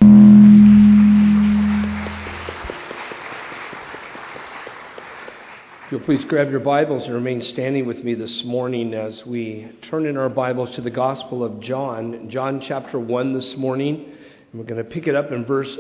If you'll please grab your Bibles and remain standing with me this morning as we turn in our Bibles to the Gospel of John, John chapter 1 this morning. And we're going to pick it up in verse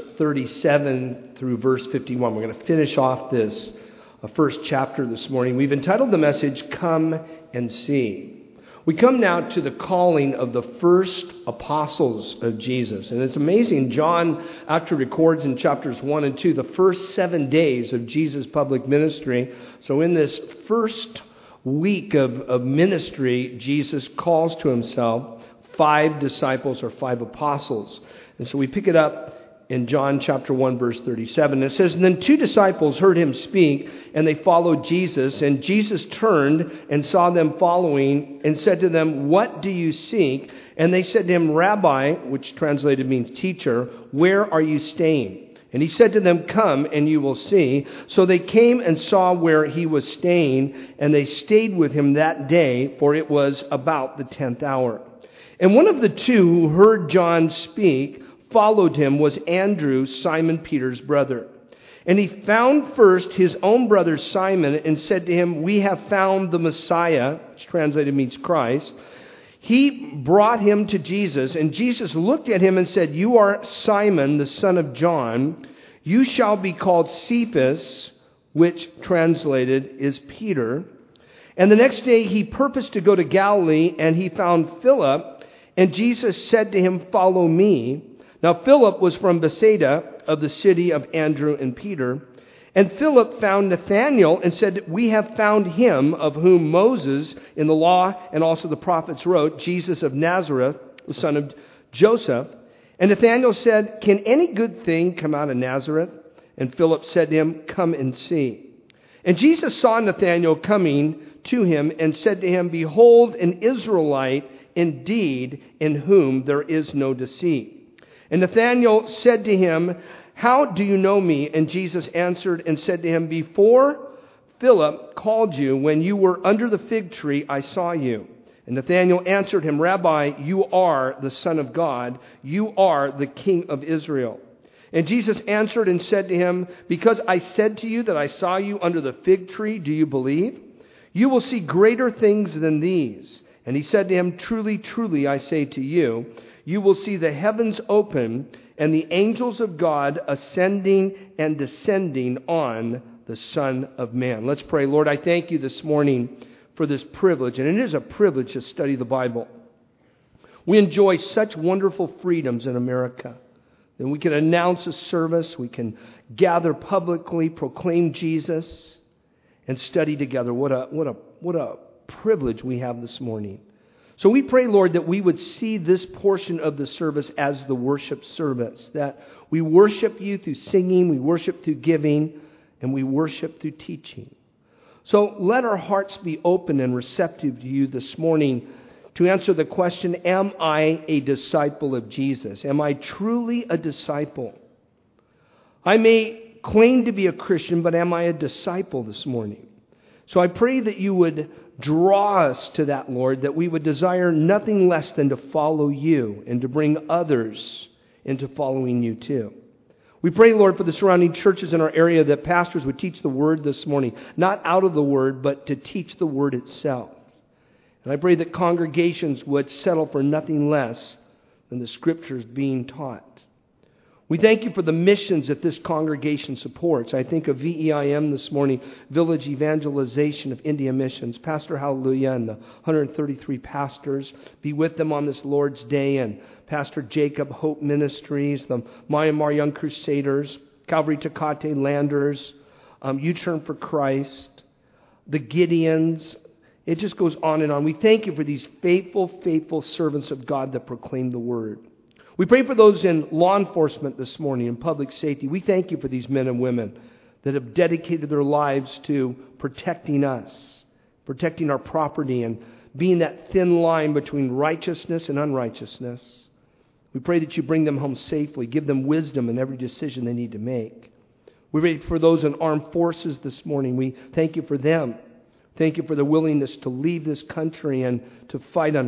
37 through verse 51. We're going to finish off this first chapter this morning. We've entitled the message, Come and See. We come now to the calling of the first apostles of Jesus. And it's amazing, John actually records in chapters 1 and 2 the first 7 days of Jesus' public ministry. So in this first week of ministry, Jesus calls to himself 5 disciples or 5 apostles. And so we pick it up in John chapter 1, verse 37. It says, "And then 2 disciples heard him speak, and they followed Jesus. And Jesus turned and saw them following, and said to them, 'What do you seek?' And they said to him, 'Rabbi,'" which translated means teacher, "'where are you staying?' And he said to them, 'Come, and you will see.' So they came and saw where he was staying, and they stayed with him that day, for it was about the 10th hour. And one of the 2 who heard John speak followed him was Andrew, Simon Peter's brother. And he found first his own brother Simon and said to him, 'We have found the Messiah,'" which translated means Christ. He brought him to Jesus, and Jesus looked at him and said, "You are Simon, the son of John. You shall be called Cephas," which translated is Peter. And the next day he purposed to go to Galilee, and he found Philip, and Jesus said to him, "Follow me." Now Philip was from Bethsaida, of the city of Andrew and Peter. And Philip found Nathanael and said, "We have found him of whom Moses in the law and also the prophets wrote, Jesus of Nazareth, the son of Joseph." And Nathanael said, "Can any good thing come out of Nazareth?" And Philip said to him, "Come and see." And Jesus saw Nathanael coming to him and said to him, "Behold, an Israelite indeed, in whom there is no deceit." And Nathanael said to him, "How do you know me?" And Jesus answered and said to him, "Before Philip called you, when you were under the fig tree, I saw you." And Nathanael answered him, "Rabbi, you are the Son of God. You are the King of Israel." And Jesus answered and said to him, "Because I said to you that I saw you under the fig tree, do you believe? You will see greater things than these." And he said to him, "Truly, truly, I say to you, you will see the heavens open and the angels of God ascending and descending on the Son of Man." Let's pray. Lord, I thank you this morning for this privilege, and it is a privilege to study the Bible. We enjoy such wonderful freedoms in America. That we can announce a service, we can gather publicly, proclaim Jesus, and study together. What a privilege we have this morning. So we pray, Lord, that we would see this portion of the service as the worship service, that we worship you through singing, we worship through giving, and we worship through teaching. So let our hearts be open and receptive to you this morning to answer the question, am I a disciple of Jesus? Am I truly a disciple? I may claim to be a Christian, but am I a disciple this morning? So I pray that you would draw us to that, Lord, that we would desire nothing less than to follow you and to bring others into following you too. We pray, Lord, for the surrounding churches in our area that pastors would teach the Word this morning, not out of the Word, but to teach the Word itself. And I pray that congregations would settle for nothing less than the Scriptures being taught. We thank you for the missions that this congregation supports. I think of VEIM this morning, Village Evangelization of India Missions. Pastor Hallelujah and the 133 pastors. Be with them on this Lord's Day. And Pastor Jacob, Hope Ministries, the Myanmar Young Crusaders, Calvary Tecate Landers, U-Turn for Christ, the Gideons. It just goes on and on. We thank you for these faithful, faithful servants of God that proclaim the Word. We pray for those in law enforcement this morning, in public safety. We thank you for these men and women that have dedicated their lives to protecting us, protecting our property, and being that thin line between righteousness and unrighteousness. We pray that you bring them home safely, give them wisdom in every decision they need to make. We pray for those in armed forces this morning. We thank you for them. Thank you for the willingness to leave this country and to fight on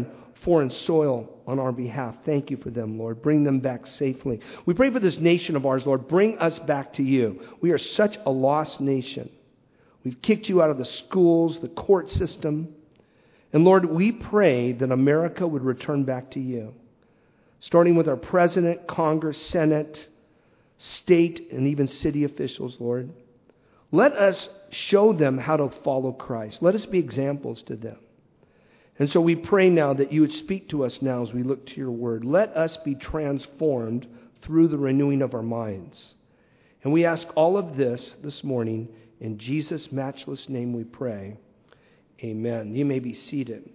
foreign soil on our behalf. Thank you for them, Lord. Bring them back safely. We pray for this nation of ours, Lord. Bring us back to you. We are such a lost nation. We've kicked you out of the schools, the court system. And Lord, we pray that America would return back to you, starting with our president, Congress, Senate, state, and even city officials, Lord. Let us show them how to follow Christ. Let us be examples to them. And so we pray now that you would speak to us now as we look to your word. Let us be transformed through the renewing of our minds. And we ask all of this morning in Jesus' matchless name we pray. Amen. You may be seated.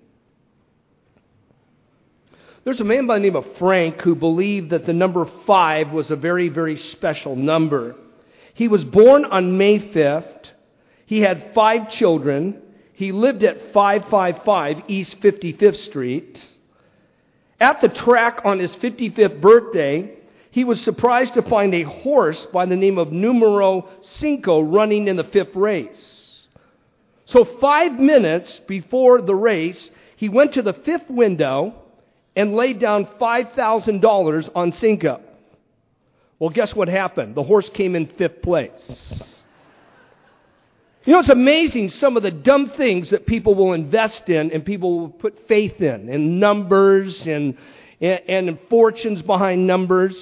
There's a man by the name of Frank who believed that the number 5 was a very, very special number. He was born on May 5th. He had 5 children. He lived at 555 East 55th Street. At the track on his 55th birthday, he was surprised to find a horse by the name of Numero 5 running in the 5th race. So 5 minutes before the race, he went to the 5th window and laid down $5,000 on 5. Well, guess what happened? The horse came in 5th place. You know, it's amazing some of the dumb things that people will invest in and people will put faith in numbers and fortunes behind numbers.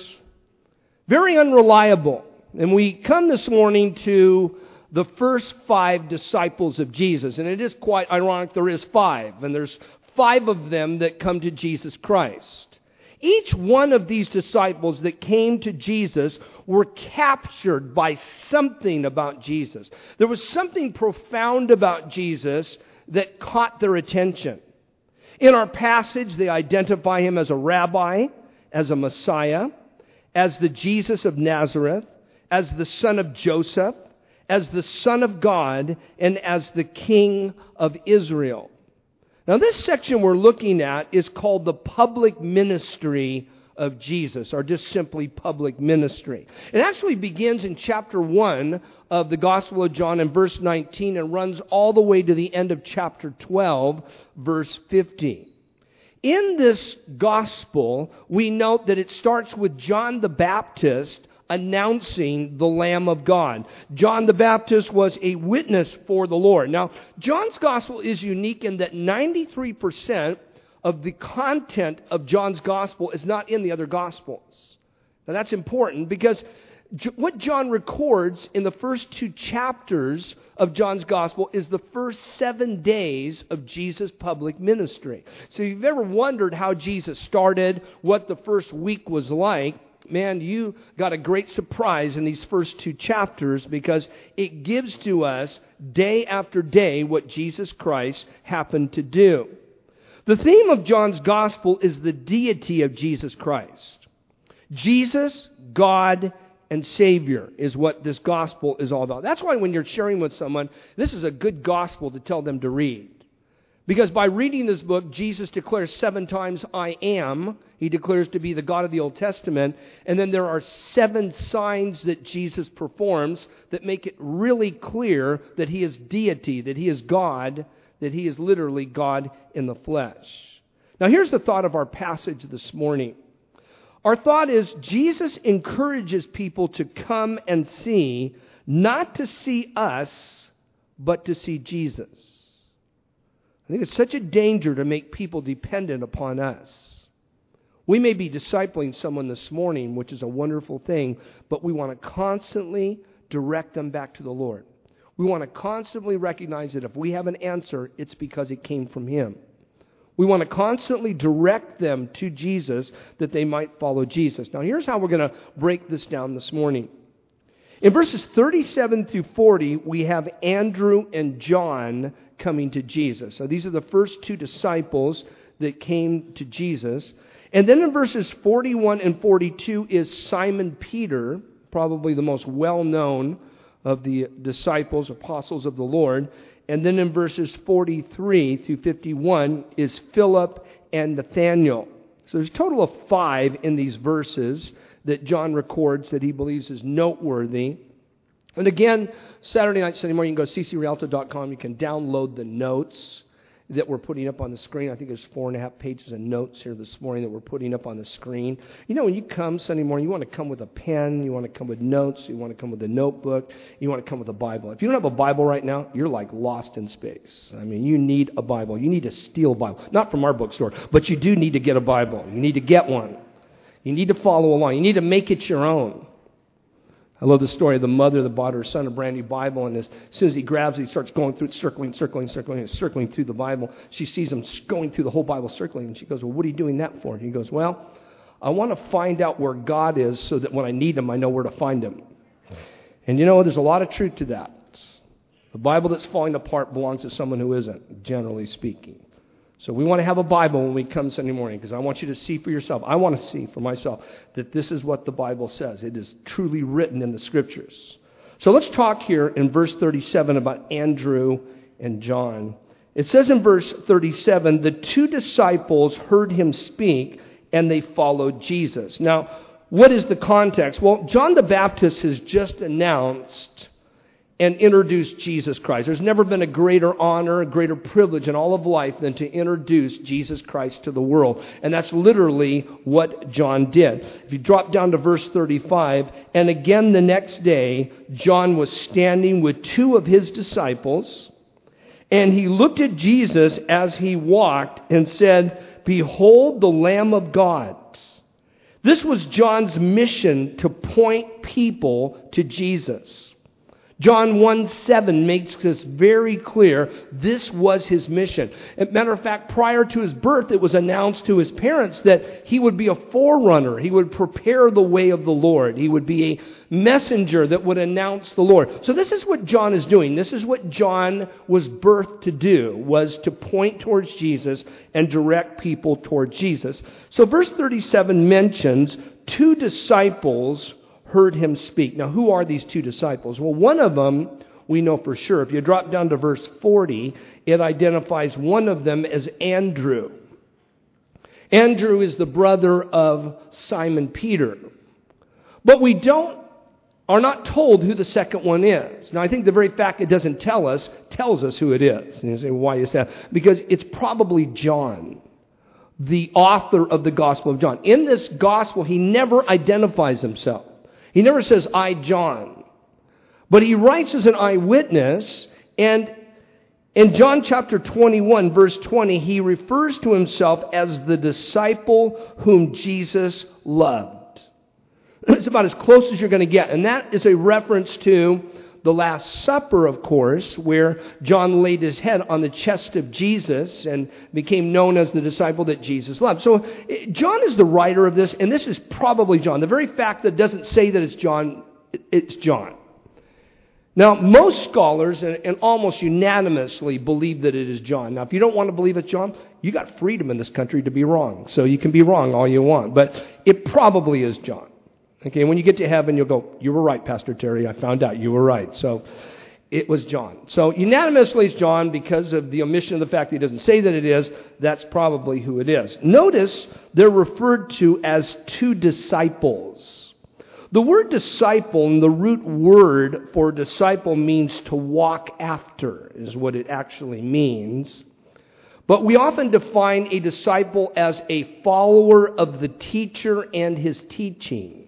Very unreliable. And we come this morning to the first 5 disciples of Jesus. And it is quite ironic there is 5. And there's 5 of them that come to Jesus Christ. Each one of these disciples that came to Jesus were captured by something about Jesus. There was something profound about Jesus that caught their attention. In our passage, they identify him as a rabbi, as a Messiah, as the Jesus of Nazareth, as the son of Joseph, as the Son of God, and as the King of Israel. Now, this section we're looking at is called the public ministry of Jesus, or just simply public ministry. It actually begins in chapter 1 of the Gospel of John in verse 19 and runs all the way to the end of chapter 12, verse 50. In this Gospel, we note that it starts with John the Baptist announcing the Lamb of God. John the Baptist was a witness for the Lord. Now, John's Gospel is unique in that 93% of the content of John's Gospel is not in the other Gospels. Now, that's important because what John records in the first 2 chapters of John's Gospel is the first 7 days of Jesus' public ministry. So if you've ever wondered how Jesus started, what the first week was like, man, you got a great surprise in these first 2 chapters because it gives to us day after day what Jesus Christ happened to do. The theme of John's Gospel is the deity of Jesus Christ. Jesus, God, and Savior is what this Gospel is all about. That's why when you're sharing with someone, this is a good Gospel to tell them to read. Because by reading this book, Jesus declares 7 times, I am. He declares to be the God of the Old Testament. And then there are 7 signs that Jesus performs that make it really clear that he is deity, that he is God, that he is literally God in the flesh. Now here's the thought of our passage this morning. Our thought is Jesus encourages people to come and see, not to see us, but to see Jesus. I think it's such a danger to make people dependent upon us. We may be discipling someone this morning, which is a wonderful thing, but we want to constantly direct them back to the Lord. We want to constantly recognize that if we have an answer, it's because it came from Him. We want to constantly direct them to Jesus that they might follow Jesus. Now, here's how we're going to break this down this morning. In verses 37 through 40, we have Andrew and John coming to Jesus. So these are the first 2 disciples that came to Jesus. And then in verses 41 and 42 is Simon Peter, probably the most well-known of the disciples, apostles of the Lord. And then in verses 43 through 51 is Philip and Nathanael. So there's a total of 5 in these verses that John records that he believes is noteworthy. And again, Saturday night, Sunday morning, you can go to ccrialto.com. You can download the notes. that we're putting up on the screen. I think there's 4.5 pages of notes here this morning that we're putting up on the screen. You know, when you come Sunday morning, you want to come with a pen, you want to come with notes, you want to come with a notebook, you want to come with a Bible. If you don't have a Bible right now, you're like lost in space. I mean, you need a Bible. You need a steel Bible. Not from our bookstore, but you do need to get a Bible. You need to get one. You need to follow along. You need to make it your own. I love the story of the mother that bought her son a brand new Bible, and as soon as he grabs it, he starts going through it, circling through the Bible. She sees him going through the whole Bible, circling, and she goes, well, what are you doing that for? And he goes, well, I want to find out where God is so that when I need him, I know where to find him. And you know, there's a lot of truth to that. The Bible that's falling apart belongs to someone who isn't, generally speaking. So we want to have a Bible when we come Sunday morning, because I want you to see for yourself. I want to see for myself that this is what the Bible says. It is truly written in the Scriptures. So let's talk here in verse 37 about Andrew and John. It says in verse 37, the two disciples heard him speak, and they followed Jesus. Now, what is the context? Well, John the Baptist has just announced and introduced Jesus Christ. There's never been a greater honor, a greater privilege in all of life than to introduce Jesus Christ to the world. And that's literally what John did. If you drop down to verse 35, and again the next day, John was standing with two of his disciples, and he looked at Jesus as he walked and said, behold the Lamb of God. This was John's mission, to point people to Jesus. John 1:7 makes this very clear. This was his mission. As a matter of fact, prior to his birth, it was announced to his parents that he would be a forerunner. He would prepare the way of the Lord. He would be a messenger that would announce the Lord. So this is what John is doing. This is what John was birthed to do, was to point towards Jesus and direct people towards Jesus. So verse 37 mentions two disciples heard him speak. Now, who are these two disciples? Well, one of them we know for sure. If you drop down to verse 40, it identifies one of them as Andrew. Andrew is the brother of Simon Peter. But we are not told who the second one is. Now, I think the very fact it doesn't tell us tells us who it is. And you say, why is that? Because it's probably John, the author of the Gospel of John. In this Gospel, he never identifies himself. He never says, I, John. But he writes as an eyewitness, and in John chapter 21, verse 20, he refers to himself as the disciple whom Jesus loved. It's about as close as you're going to get. And that is a reference to the Last Supper, of course, where John laid his head on the chest of Jesus and became known as the disciple that Jesus loved. So John is the writer of this, and this is probably John. The very fact that it doesn't say that it's John, it's John. Now, most scholars, and almost unanimously, believe that it is John. Now, if you don't want to believe it's John, you got freedom in this country to be wrong. So you can be wrong all you want, but it probably is John. Okay, when you get to heaven, you'll go, you were right, Pastor Terry. I found out you were right. So it was John. So unanimously it's John because of the omission of the fact that he doesn't say that it is. That's probably who it is. Notice they're referred to as two disciples. The word disciple, and the root word for disciple, means to walk after, is what it actually means. But we often define a disciple as a follower of the teacher and his teaching.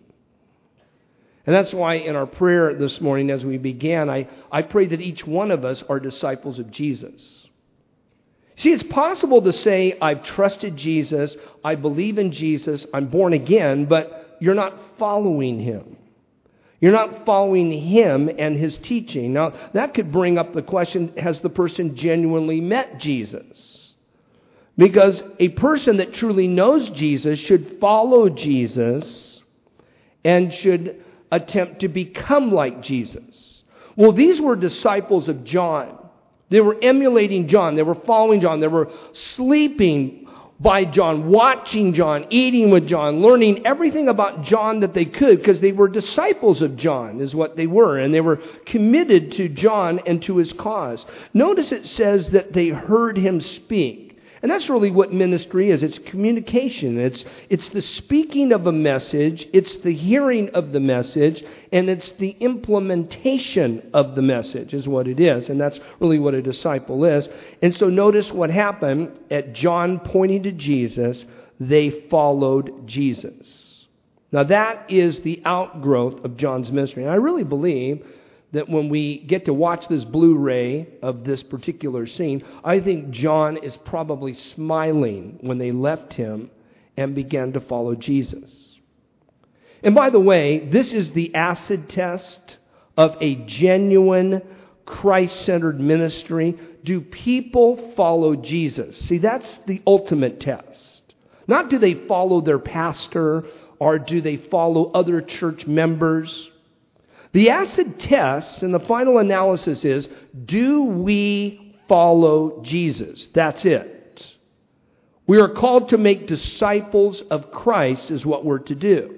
And that's why in our prayer this morning as we began, I pray that each one of us are disciples of Jesus. See, it's possible to say, I've trusted Jesus, I believe in Jesus, I'm born again, but you're not following him. You're not following him and his teaching. Now, that could bring up the question, has the person genuinely met Jesus? Because a person that truly knows Jesus should follow Jesus and should attempt to become like Jesus. Well, these were disciples of John. They were emulating John. They were following John. They were sleeping by John, watching John, eating with John, learning everything about John that they could because they were disciples of John is what they were. And they were committed to John and to his cause. Notice it says that they heard him speak. And that's really what ministry is. It's communication. It's the speaking of a message, it's the hearing of the message, and it's the implementation of the message is what it is. And that's really what a disciple is. And so notice what happened at John pointing to Jesus. They followed Jesus. Now that is the outgrowth of John's ministry. And I really believe that when we get to watch this Blu-ray of this particular scene, I think John is probably smiling when they left him and began to follow Jesus. And by the way, this is the acid test of a genuine Christ-centered ministry. Do people follow Jesus? See, that's the ultimate test. Not do they follow their pastor or do they follow other church members. The acid test and the final analysis is, do we follow Jesus? That's it. We are called to make disciples of Christ is what we're to do.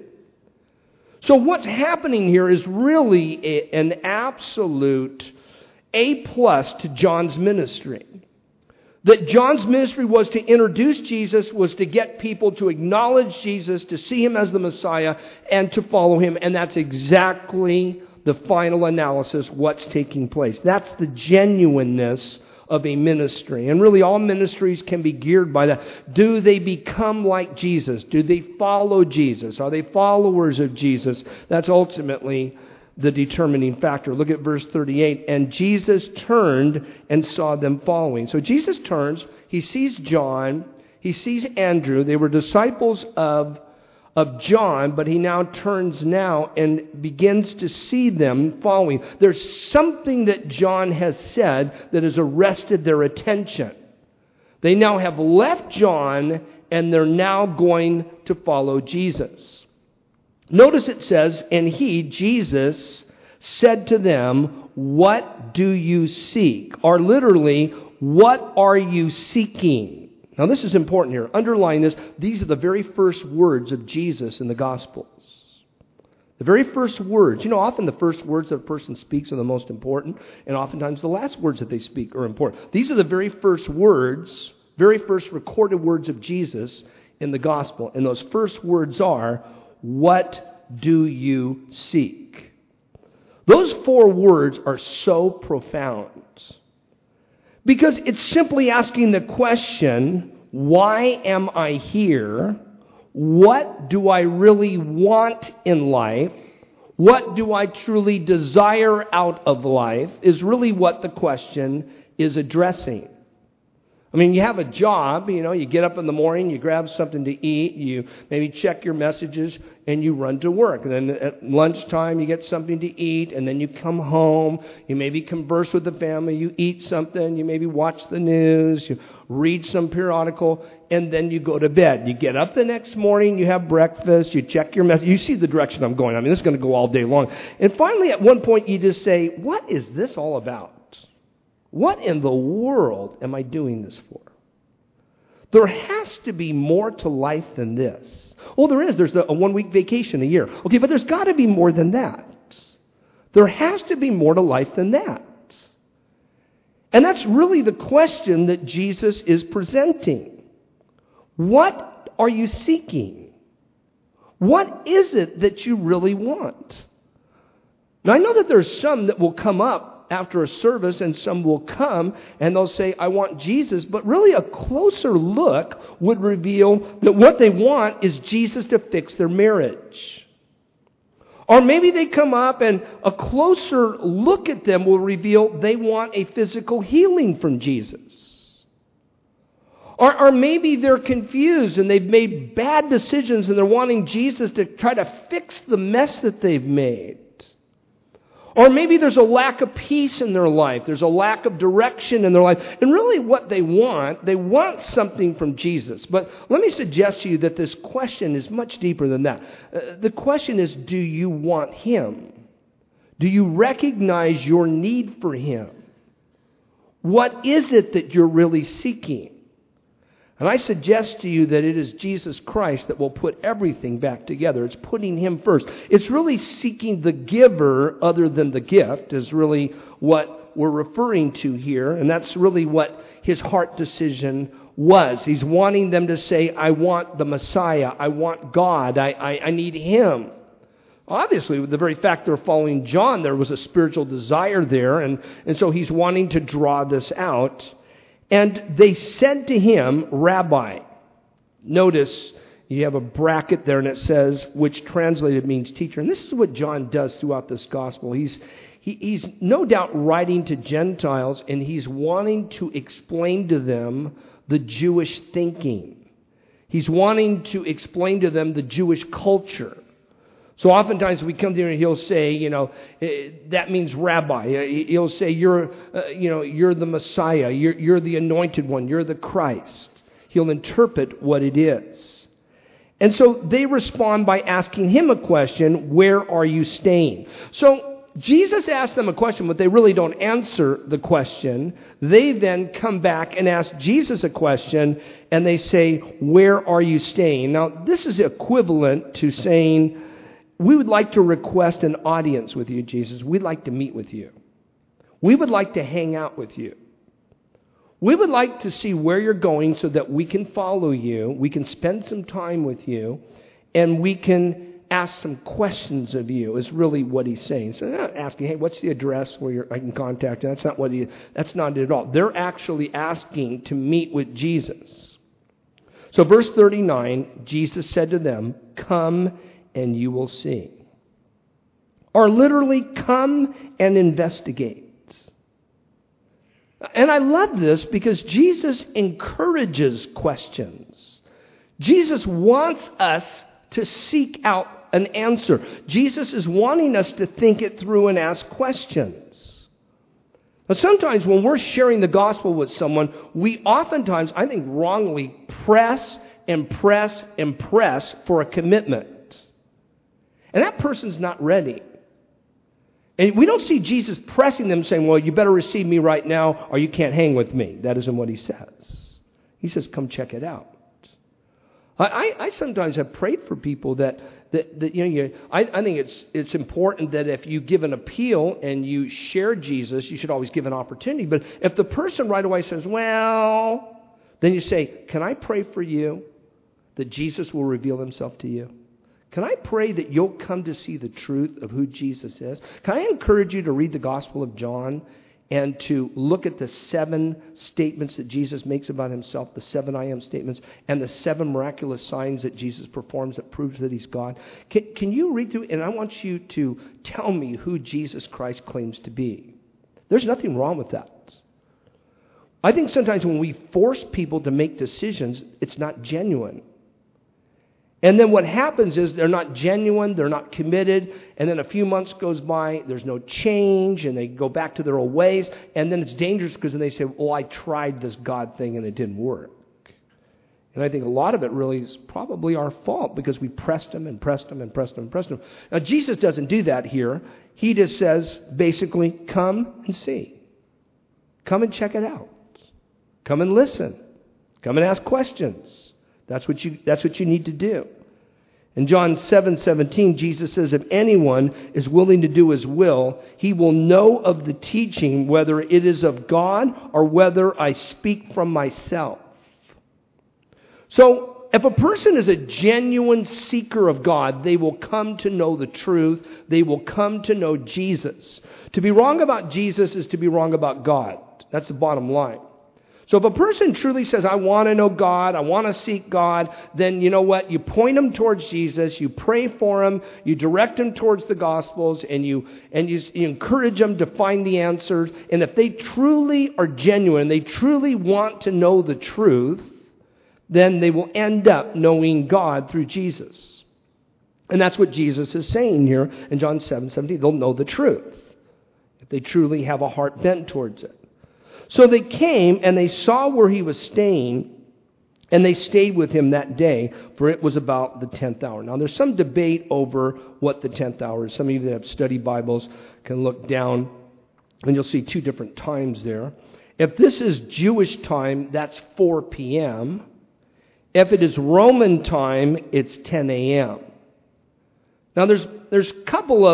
So what's happening here is really an absolute A+ to John's ministry. That John's ministry was to introduce Jesus, was to get people to acknowledge Jesus, to see Him as the Messiah, and to follow Him. And that's exactly the final analysis, what's taking place. That's the genuineness of a ministry. And really all ministries can be geared by that. Do they become like Jesus? Do they follow Jesus? Are they followers of Jesus? That's ultimately the determining factor. Look at verse 38. And Jesus turned and saw them following. So Jesus turns, He sees John, He sees Andrew. They were disciples of John, but He now turns now and begins to see them following. There's something that John has said that has arrested their attention. They now have left John and they're now going to follow Jesus. Notice it says, and He, Jesus, said to them, what do you seek? Or literally, what are you seeking? Now this is important here. Underline this. These are the very first words of Jesus in the Gospels. The very first words. You know, often the first words that a person speaks are the most important, and oftentimes the last words that they speak are important. These are the very first words, very first recorded words of Jesus in the Gospel. And those first words are, what do you seek? Those 4 words are so profound. Because it's simply asking the question, why am I here? What do I really want in life? What do I truly desire out of life? Is really what the question is addressing. I mean, you have a job, you get up in the morning, you grab something to eat, you maybe check your messages, and you run to work. And then at lunchtime, you get something to eat, and then you come home, you maybe converse with the family, you eat something, you maybe watch the news, you read some periodical, and then you go to bed. You get up the next morning, you have breakfast, you check your message. You see the direction I'm going. I mean, this is going to go all day long. And finally, at one point, you just say, what is this all about? What in the world am I doing this for? There has to be more to life than this. Oh, there is. There's a 1-week vacation a year. Okay, but there's got to be more than that. There has to be more to life than that. And that's really the question that Jesus is presenting. What are you seeking? What is it that you really want? Now, I know that there's some that will come up after a service, and some will come and they'll say, I want Jesus, but really a closer look would reveal that what they want is Jesus to fix their marriage. Or maybe they come up and a closer look at them will reveal they want a physical healing from Jesus. Or maybe they're confused and they've made bad decisions and they're wanting Jesus to try to fix the mess that they've made. Or maybe there's a lack of peace in their life. There's a lack of direction in their life. And really what they want something from Jesus. But let me suggest to you that this question is much deeper than that. The question is, do you want Him? Do you recognize your need for Him? What is it that you're really seeking? And I suggest to you that it is Jesus Christ that will put everything back together. It's putting Him first. It's really seeking the giver other than the gift is really what we're referring to here. And that's really what His heart decision was. He's wanting them to say, I want the Messiah. I want God. I need Him. Obviously, with the very fact they're following John, there was a spiritual desire there, and so he's wanting to draw this out. And they said to him, Rabbi. Notice you have a bracket there, and it says, which translated means teacher. And this is what John does throughout this gospel. He's no doubt writing to Gentiles, and he's wanting to explain to them the Jewish thinking. He's wanting to explain to them the Jewish culture. So oftentimes we come to him and he'll say, that means rabbi. He'll say, you're the Messiah. You're the anointed one. You're the Christ. He'll interpret what it is. And so they respond by asking him a question, where are you staying? So Jesus asks them a question, but they really don't answer the question. They then come back and ask Jesus a question, and they say, where are you staying? Now, this is equivalent to saying, we would like to request an audience with you, Jesus. We'd like to meet with you. We would like to hang out with you. We would like to see where you're going so that we can follow you, we can spend some time with you, and we can ask some questions of you, is really what he's saying. So they're not asking, hey, what's the address where I can contact you? That's not it at all. They're actually asking to meet with Jesus. So verse 39, Jesus said to them, come and you will see. Or literally, come and investigate. And I love this because Jesus encourages questions. Jesus wants us to seek out an answer. Jesus is wanting us to think it through and ask questions. Now, sometimes when we're sharing the gospel with someone, we oftentimes, I think wrongly, press for a commitment. And that person's not ready. And we don't see Jesus pressing them saying, well, you better receive me right now or you can't hang with me. That isn't what he says. He says, come check it out. I sometimes have prayed for people that I think it's important that if you give an appeal and you share Jesus, you should always give an opportunity. But if the person right away says, well, then you say, can I pray for you that Jesus will reveal himself to you? Can I pray that you'll come to see the truth of who Jesus is? Can I encourage you to read the Gospel of John and to look at the 7 statements that Jesus makes about himself, the 7 I am statements, and the 7 miraculous signs that Jesus performs that proves that he's God? Can you read through, and I want you to tell me who Jesus Christ claims to be. There's nothing wrong with that. I think sometimes when we force people to make decisions, it's not genuine. And then what happens is they're not genuine, they're not committed, and then a few months goes by, there's no change, and they go back to their old ways, and then it's dangerous because then they say, oh, I tried this God thing and it didn't work. And I think a lot of it really is probably our fault because we pressed him. Now, Jesus doesn't do that here. He just says, basically, come and see. Come and check it out. Come and listen. Come and ask questions. That's what you need to do. In John 7:17, Jesus says, if anyone is willing to do his will, he will know of the teaching, whether it is of God or whether I speak from myself. So, if a person is a genuine seeker of God, they will come to know the truth. They will come to know Jesus. To be wrong about Jesus is to be wrong about God. That's the bottom line. So if a person truly says, I want to know God, I want to seek God, then you know what? You point them towards Jesus, you pray for them, you direct them towards the Gospels, and you encourage them to find the answers. And if they truly are genuine, they truly want to know the truth, then they will end up knowing God through Jesus. And that's what Jesus is saying here in John 7:17. They'll know the truth if they truly have a heart bent towards it. So they came and they saw where he was staying, and they stayed with him that day, for it was about the 10th hour. Now, there's some debate over what the 10th hour is. Some of you that have study Bibles can look down, and you'll see 2 different times there. If this is Jewish time, that's 4 p.m. If it is Roman time, it's 10 a.m. Now, there's a couple of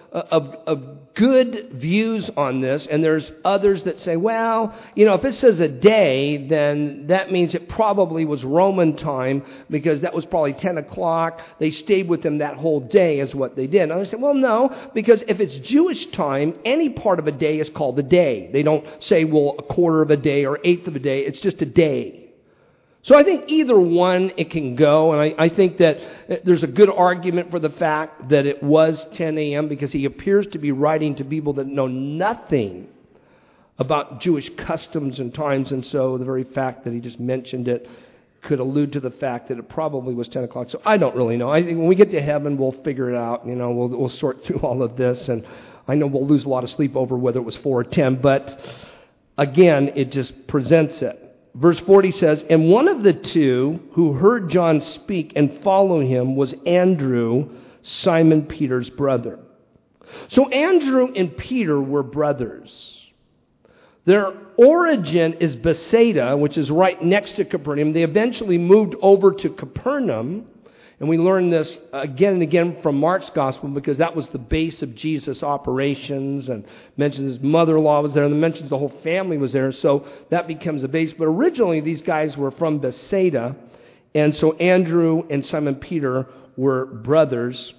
good views on this, and there's others that say, well, if it says a day, then that means it probably was Roman time, because that was probably 10 o'clock. They stayed with them that whole day is what they did. And I said, well, no, because if it's Jewish time, any part of a day is called a day. They don't say, well, a quarter of a day or eighth of a day. It's just a day. So I think either one, it can go, and I think that there's a good argument for the fact that it was 10 a.m. because he appears to be writing to people that know nothing about Jewish customs and times, and so the very fact that he just mentioned it could allude to the fact that it probably was 10 o'clock. So I don't really know. I think when we get to heaven, we'll figure it out. We'll sort through all of this, and I know we'll lose a lot of sleep over whether it was 4 or 10, but again, it just presents it. Verse 40 says, and one of the two who heard John speak and followed him was Andrew, Simon Peter's brother. So Andrew and Peter were brothers. Their origin is Bethsaida, which is right next to Capernaum. They eventually moved over to Capernaum. And we learn this again and again from Mark's gospel, because that was the base of Jesus' operations, and mentions his mother-in-law was there, and mentions the whole family was there, so that becomes the base. But originally these guys were from Bethsaida, and so Andrew and Simon Peter were brothers.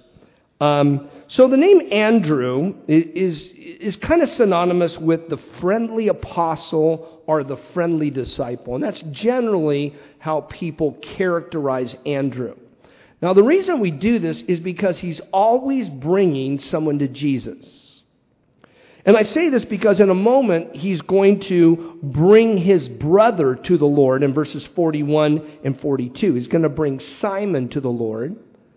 So the name Andrew is kind of synonymous with the friendly apostle or the friendly disciple, and that's generally how people characterize Andrew. Now, the reason we do this is because he's always bringing someone to Jesus. And I say this because in a moment, he's going to bring his brother to the Lord in verses 41 and 42. He's going to bring Simon to the Lord.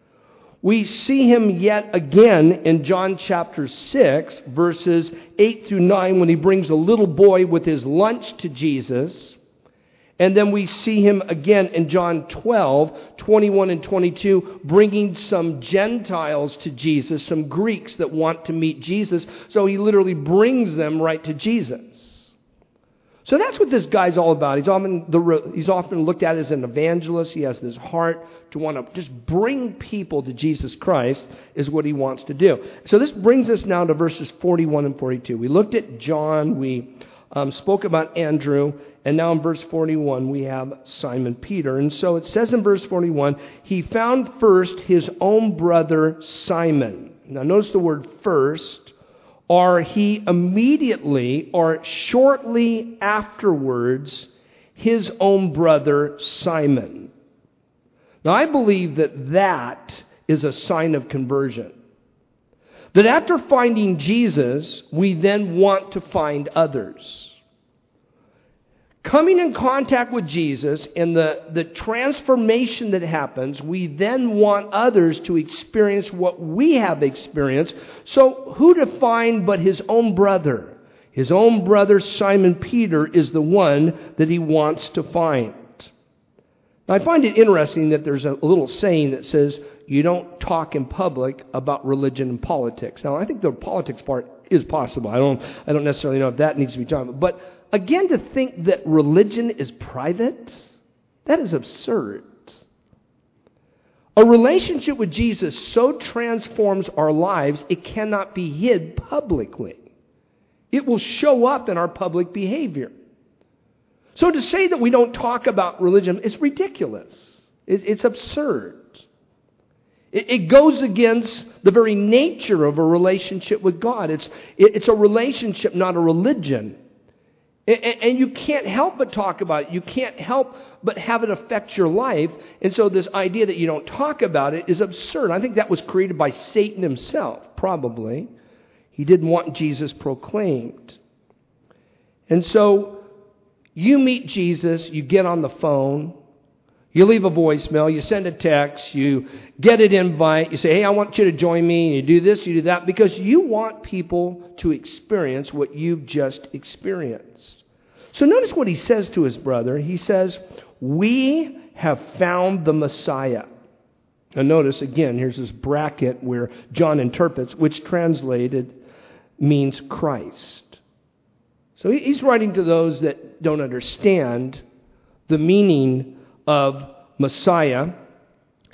We see him yet again in John chapter 6, verses 8 through 9, when he brings a little boy with his lunch to Jesus. And then we see him again in John 12, 21 and 22, bringing some Gentiles to Jesus, some Greeks that want to meet Jesus. So he literally brings them right to Jesus. So that's what this guy's all about. He's often looked at as an evangelist. He has this heart to want to just bring people to Jesus Christ is what he wants to do. So this brings us now to verses 41 and 42. We looked at John. We spoke about Andrew. And now in verse 41, we have Simon Peter. And so it says in verse 41, he found first his own brother Simon. Now notice the word first, or he immediately or shortly afterwards, his own brother Simon. Now I believe that is a sign of conversion. That after finding Jesus, we then want to find others. Coming in contact with Jesus and the transformation that happens, we then want others to experience what we have experienced. So who to find but his own brother? His own brother Simon Peter is the one that he wants to find. Now I find it interesting that there's a little saying that says, you don't talk in public about religion and politics. Now I think the politics part is possible. I don't necessarily know if that needs to be talked about. But again, to think that religion is private, that is absurd. A relationship with Jesus so transforms our lives, it cannot be hid publicly. It will show up in our public behavior. So to say that we don't talk about religion is ridiculous. It's absurd. It goes against the very nature of a relationship with God. It's a relationship, not a religion. And you can't help but talk about it. You can't help but have it affect your life. And so this idea that you don't talk about it is absurd. I think that was created by Satan himself, probably. He didn't want Jesus proclaimed. And so you meet Jesus, you get on the phone, you leave a voicemail, you send a text, you get an invite, you say, hey, I want you to join me, and you do this, you do that, because you want people to experience what you've just experienced. So notice what he says to his brother. He says, we have found the Messiah. And notice, again, here's this bracket where John interprets, which translated means Christ. So he's writing to those that don't understand the meaning of Messiah.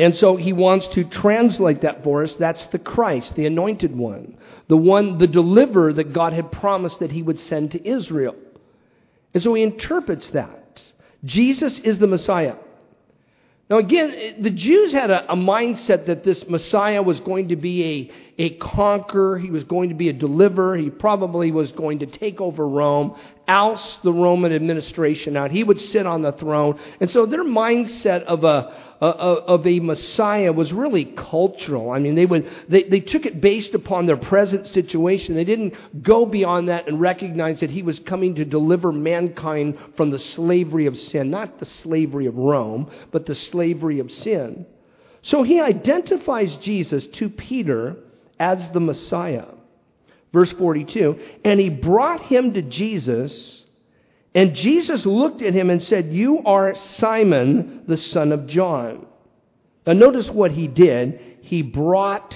And so he wants to translate that for us. That's the Christ, the anointed one, the deliverer that God had promised that he would send to Israel. And so he interprets that. Jesus is the Messiah. Now again, the Jews had a mindset that this Messiah was going to be a conqueror. He was going to be a deliverer. He probably was going to take over Rome, oust the Roman administration out. He would sit on the throne. And so their mindset of a Messiah was really cultural. I mean, they took it based upon their present situation. They didn't go beyond that and recognize that he was coming to deliver mankind from the slavery of sin. Not the slavery of Rome, but the slavery of sin. So he identifies Jesus to Peter as the Messiah. Verse 42, and he brought him to Jesus, and Jesus looked at him and said, "You are Simon, the son of John." Now notice what he did. He brought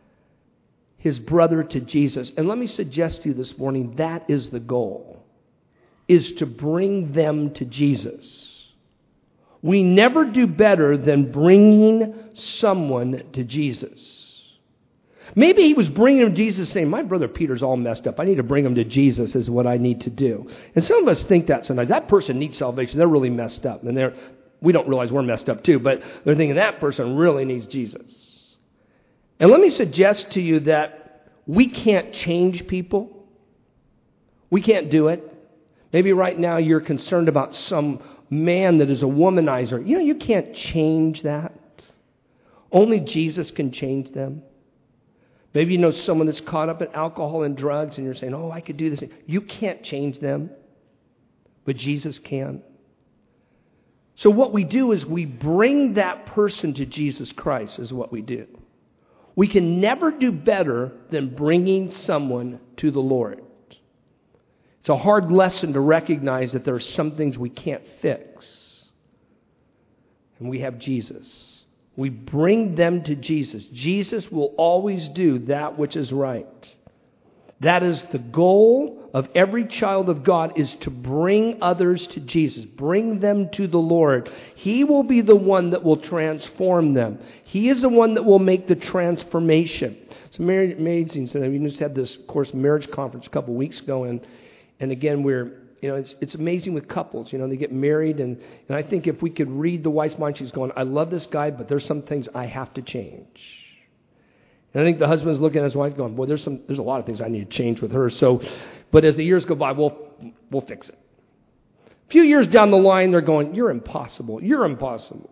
his brother to Jesus. And let me suggest to you this morning, that is the goal, is to bring them to Jesus. We never do better than bringing someone to Jesus. Maybe he was bringing him to Jesus saying, my brother Peter's all messed up. I need to bring him to Jesus is what I need to do. And some of us think that sometimes. That person needs salvation. They're really messed up. And we don't realize we're messed up too, but they're thinking that person really needs Jesus. And let me suggest to you that we can't change people. We can't do it. Maybe right now you're concerned about some man that is a womanizer. You know, you can't change that. Only Jesus can change them. Maybe you know someone that's caught up in alcohol and drugs and you're saying, oh, I could do this. You can't change them, but Jesus can. So what we do is we bring that person to Jesus Christ is what we do. We can never do better than bringing someone to the Lord. It's a hard lesson to recognize that there are some things we can't fix. And we have Jesus. We bring them to Jesus. Jesus will always do that which is right. That is the goal of every child of God, is to bring others to Jesus. Bring them to the Lord. He will be the one that will transform them. He is the one that will make the transformation. It's amazing. So we just had this, of course, marriage conference a couple weeks ago, and again, it's amazing with couples. They get married, and I think if we could read the wife's mind, she's going, I love this guy, but there's some things I have to change. And I think the husband's looking at his wife going, boy, there's a lot of things I need to change with her. So, but as the years go by, we'll fix it. A few years down the line, they're going, you're impossible. You're impossible.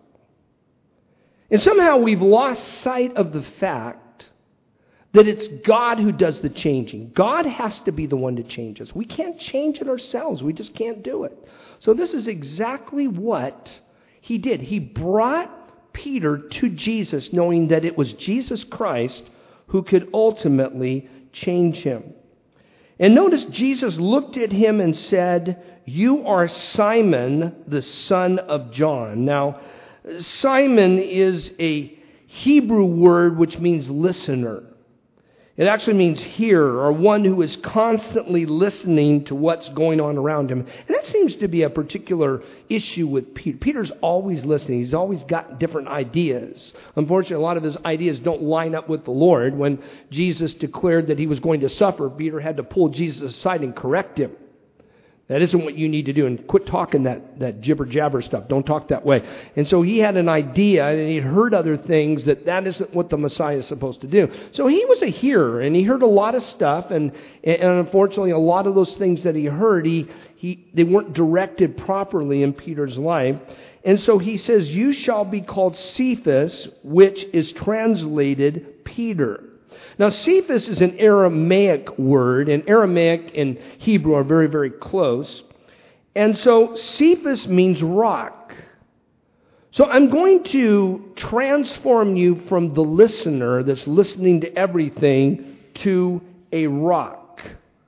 And somehow we've lost sight of the fact that it's God who does the changing. God has to be the one to change us. We can't change it ourselves. We just can't do it. So this is exactly what he did. He brought Peter to Jesus, knowing that it was Jesus Christ who could ultimately change him. And notice Jesus looked at him and said, "You are Simon, the son of John." Now, Simon is a Hebrew word which means listener. It actually means hearer, or one who is constantly listening to what's going on around him. And that seems to be a particular issue with Peter. Peter's always listening. He's always got different ideas. Unfortunately, a lot of his ideas don't line up with the Lord. When Jesus declared that he was going to suffer, Peter had to pull Jesus aside and correct him. That isn't what you need to do. And quit talking that jibber-jabber stuff. Don't talk that way. And so he had an idea, and he'd heard other things that isn't what the Messiah is supposed to do. So he was a hearer, and he heard a lot of stuff. And unfortunately, a lot of those things that he heard, they weren't directed properly in Peter's life. And so he says, "You shall be called Cephas," which is translated Peter. Now, Cephas is an Aramaic word, and Aramaic and Hebrew are very, very close. And so Cephas means rock. So I'm going to transform you from the listener that's listening to everything to a rock.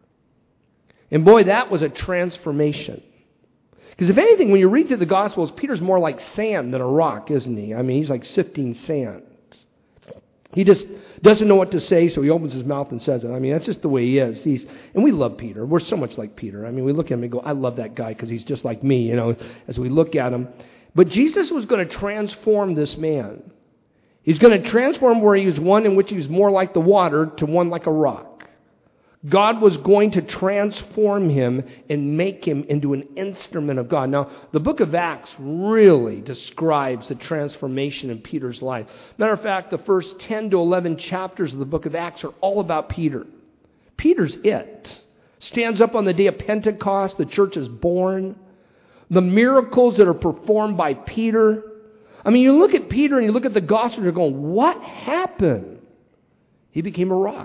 And boy, that was a transformation. Because if anything, when you read through the Gospels, Peter's more like sand than a rock, isn't he? I mean, he's like sifting sand. He just doesn't know what to say, so he opens his mouth and says it. I mean, that's just the way he is. And we love Peter. We're so much like Peter. I mean, we look at him and go, I love that guy because he's just like me, as we look at him. But Jesus was going to transform this man. He's going to transform where he was one in which he was more like the water to one like a rock. God was going to transform him and make him into an instrument of God. Now, the book of Acts really describes the transformation in Peter's life. Matter of fact, the first 10 to 11 chapters of the book of Acts are all about Peter. Peter's it. Stands up on the day of Pentecost, the church is born. The miracles that are performed by Peter. I mean, you look at Peter and you look at the gospel and you're going, what happened? He became a rock.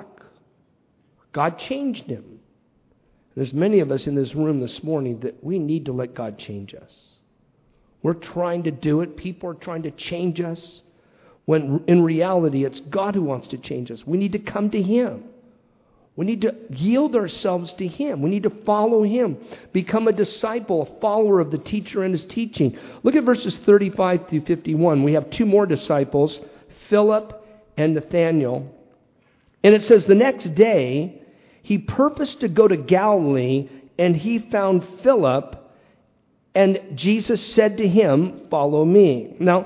God changed him. There's many of us in this room this morning that we need to let God change us. We're trying to do it. People are trying to change us. When in reality, it's God who wants to change us. We need to come to Him. We need to yield ourselves to Him. We need to follow Him. Become a disciple, a follower of the teacher and his teaching. Look at verses 35 through 51. We have two more disciples, Philip and Nathanael. And it says, the next day, he purposed to go to Galilee, and he found Philip, and Jesus said to him, follow me. Now,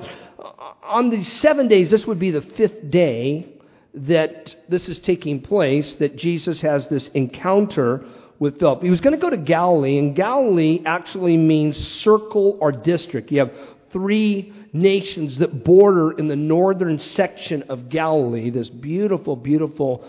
on these 7 days, this would be the fifth day that this is taking place, that Jesus has this encounter with Philip. He was going to go to Galilee, and Galilee actually means circle or district. You have three nations that border in the northern section of Galilee, this beautiful, beautiful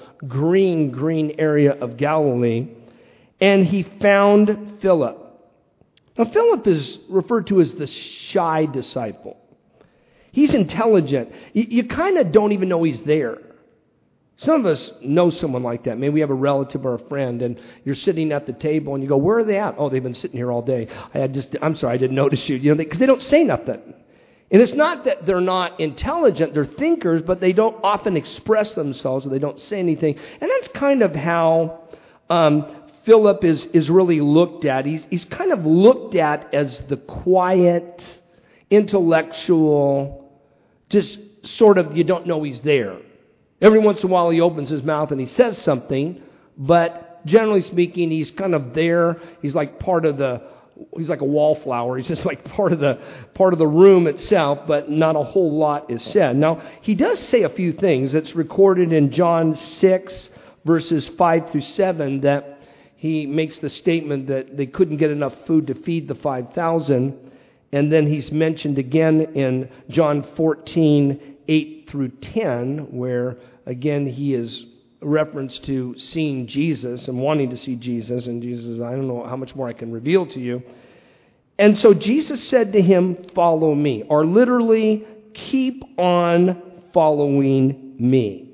green area of Galilee. And he found Philip. Now, Philip is referred to as the shy disciple. He's intelligent. You kind of don't even know he's there. Some of us know someone like that. Maybe we have a relative or a friend, and you're sitting at the table, and you go, where are they at? Oh, they've been sitting here all day. I'm sorry, I didn't notice you. Because they don't say nothing. And it's not that they're not intelligent, they're thinkers, but they don't often express themselves, or they don't say anything. And that's kind of how Philip is really looked at. He's kind of looked at as the quiet, intellectual, just sort of, you don't know he's there. Every once in a while he opens his mouth and he says something, but generally speaking, he's kind of there. He's like he's like a wallflower. He's just like part of the room itself, but not a whole lot is said. Now, he does say a few things. It's recorded in John 6, verses 5 through 7, that he makes the statement that they couldn't get enough food to feed the 5,000. And then he's mentioned again in John 14, 8 through 10, where again he is reference to seeing Jesus and wanting to see Jesus. And Jesus says, I don't know how much more I can reveal to you. And so Jesus said to him, follow me, or literally, keep on following me.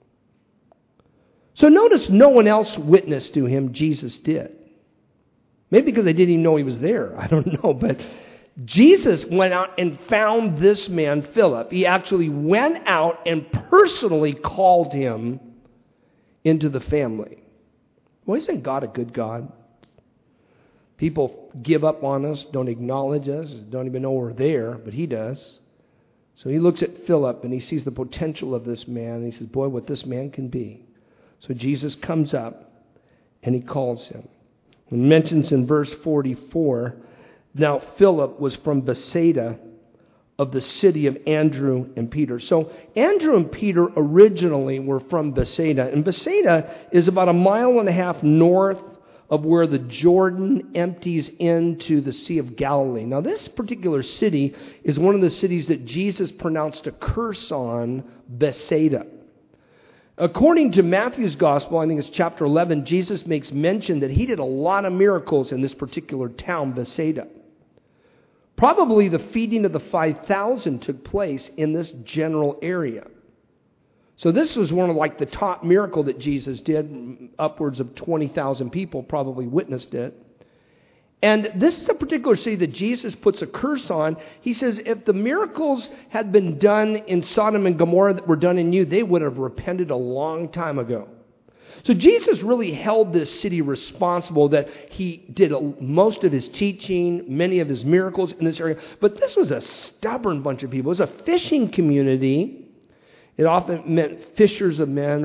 So notice no one else witnessed to him. Jesus did. Maybe because they didn't even know he was there. I don't know. But Jesus went out and found this man, Philip. He actually went out and personally called him into the family. Well, isn't God a good God? People give up on us, don't acknowledge us, don't even know we're there, but He does. So He looks at Philip and he sees the potential of this man, and he says, boy, what this man can be. So Jesus comes up and He calls him. It mentions in verse 44, now Philip was from Bethsaida, of the city of Andrew and Peter. So Andrew and Peter originally were from Bethsaida. And Bethsaida is about 1.5 miles north of where the Jordan empties into the Sea of Galilee. Now this particular city is one of the cities that Jesus pronounced a curse on, Bethsaida. According to Matthew's Gospel, I think it's chapter 11, Jesus makes mention that He did a lot of miracles in this particular town, Bethsaida. Probably the feeding of the 5,000 took place in this general area. So this was one of like the top miracle that Jesus did. Upwards of 20,000 people probably witnessed it. And this is a particular city that Jesus puts a curse on. He says if the miracles had been done in Sodom and Gomorrah that were done in you, they would have repented a long time ago. So Jesus really held this city responsible, that He did most of His teaching, many of His miracles in this area. But this was a stubborn bunch of people. It was a fishing community. It often meant fishers of men,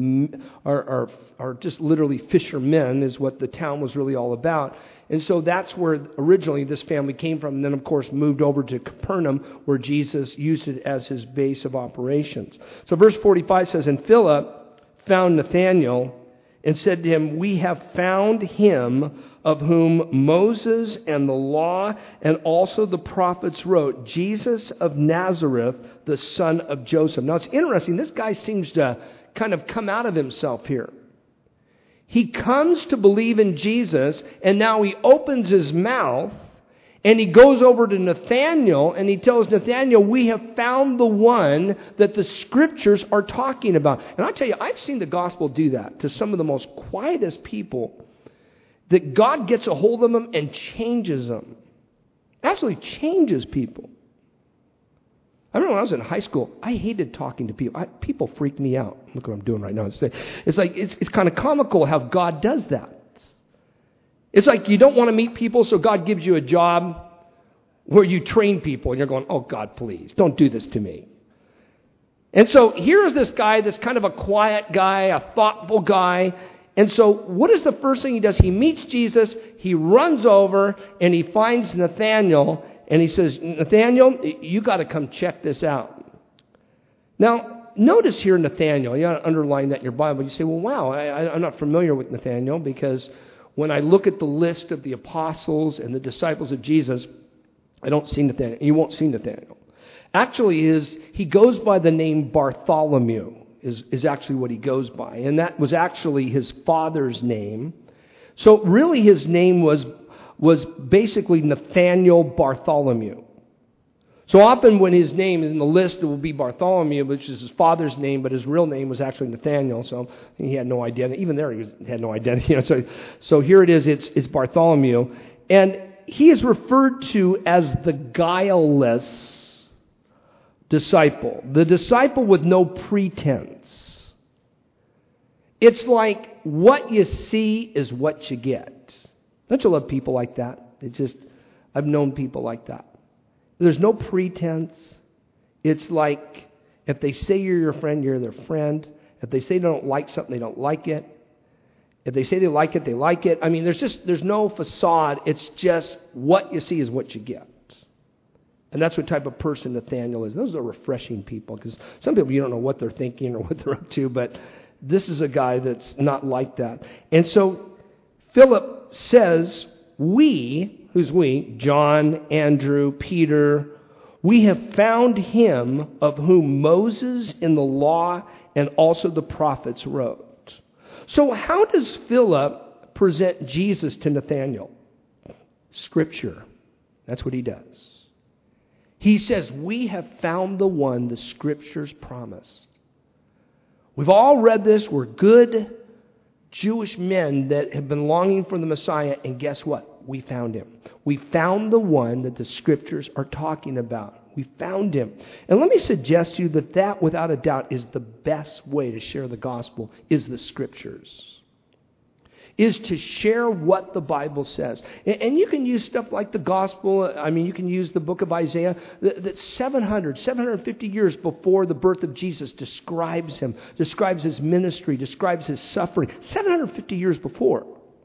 or just literally fishermen is what the town was really all about. And so that's where originally this family came from. And then, of course, moved over to Capernaum, where Jesus used it as his base of operations. So verse 45 says, "And Philip found Nathanael and said to him, 'We have found him of whom Moses and the law and also the prophets wrote, Jesus of Nazareth, the son of Joseph.'" Now it's interesting, this guy seems to kind of come out of himself here. He comes to believe in Jesus, and now he opens his mouth, and he goes over to Nathanael, and he tells Nathanael, "We have found the one that the Scriptures are talking about." And I tell you, I've seen the gospel do that to some of the most quietest people, that God gets a hold of them and changes them. Absolutely changes people. I remember when I was in high school, I hated talking to people. People freaked me out. Look what I'm doing right now. It's like, it's kind of comical how God does that. It's like you don't want to meet people, so God gives you a job where you train people, and you're going, "Oh, God, please, don't do this to me." And so here's this guy, this kind of a quiet guy, a thoughtful guy. And so what is the first thing he does? He meets Jesus, he runs over, and he finds Nathanael, and he says, "Nathanael, you got to come check this out." Now, notice here Nathanael. You got to underline that in your Bible. You say, "Well, wow, I'm not familiar with Nathanael, because when I look at the list of the apostles and the disciples of Jesus, I don't see Nathanael." You won't see Nathanael. Actually, he goes by the name Bartholomew, is actually what he goes by. And that was actually his father's name. So really his name was basically Nathanael Bartholomew. So often when his name is in the list, it will be Bartholomew, which is his father's name, but his real name was actually Nathanael. So he had no identity. Even there, he had no identity. So here it is. It's Bartholomew, and he is referred to as the guileless disciple, the disciple with no pretense. It's like what you see is what you get. Don't you love people like that? I've known people like that. There's no pretense. It's like if they say you're your friend, you're their friend. If they say they don't like something, they don't like it. If they say they like it, they like it. I mean, there's no facade. It's just what you see is what you get. And that's what type of person Nathanael is. Those are refreshing people, because some people, you don't know what they're thinking or what they're up to, but this is a guy that's not like that. And so Philip says, "We," who's we? John, Andrew, Peter, "we have found him of whom Moses in the law and also the prophets wrote." So how does Philip present Jesus to Nathanael? Scripture. That's what he does. He says, "We have found the one the Scriptures promise." We've all read this. We're good Jewish men that have been longing for the Messiah, and guess what? We found him. We found the one that the Scriptures are talking about. We found him. And let me suggest to you that without a doubt, is the best way to share the gospel, is the Scriptures. Is to share what the Bible says. And you can use stuff like the gospel. I mean, you can use the book of Isaiah that 750 years before the birth of Jesus describes him, describes his ministry, describes his suffering. 750 years before.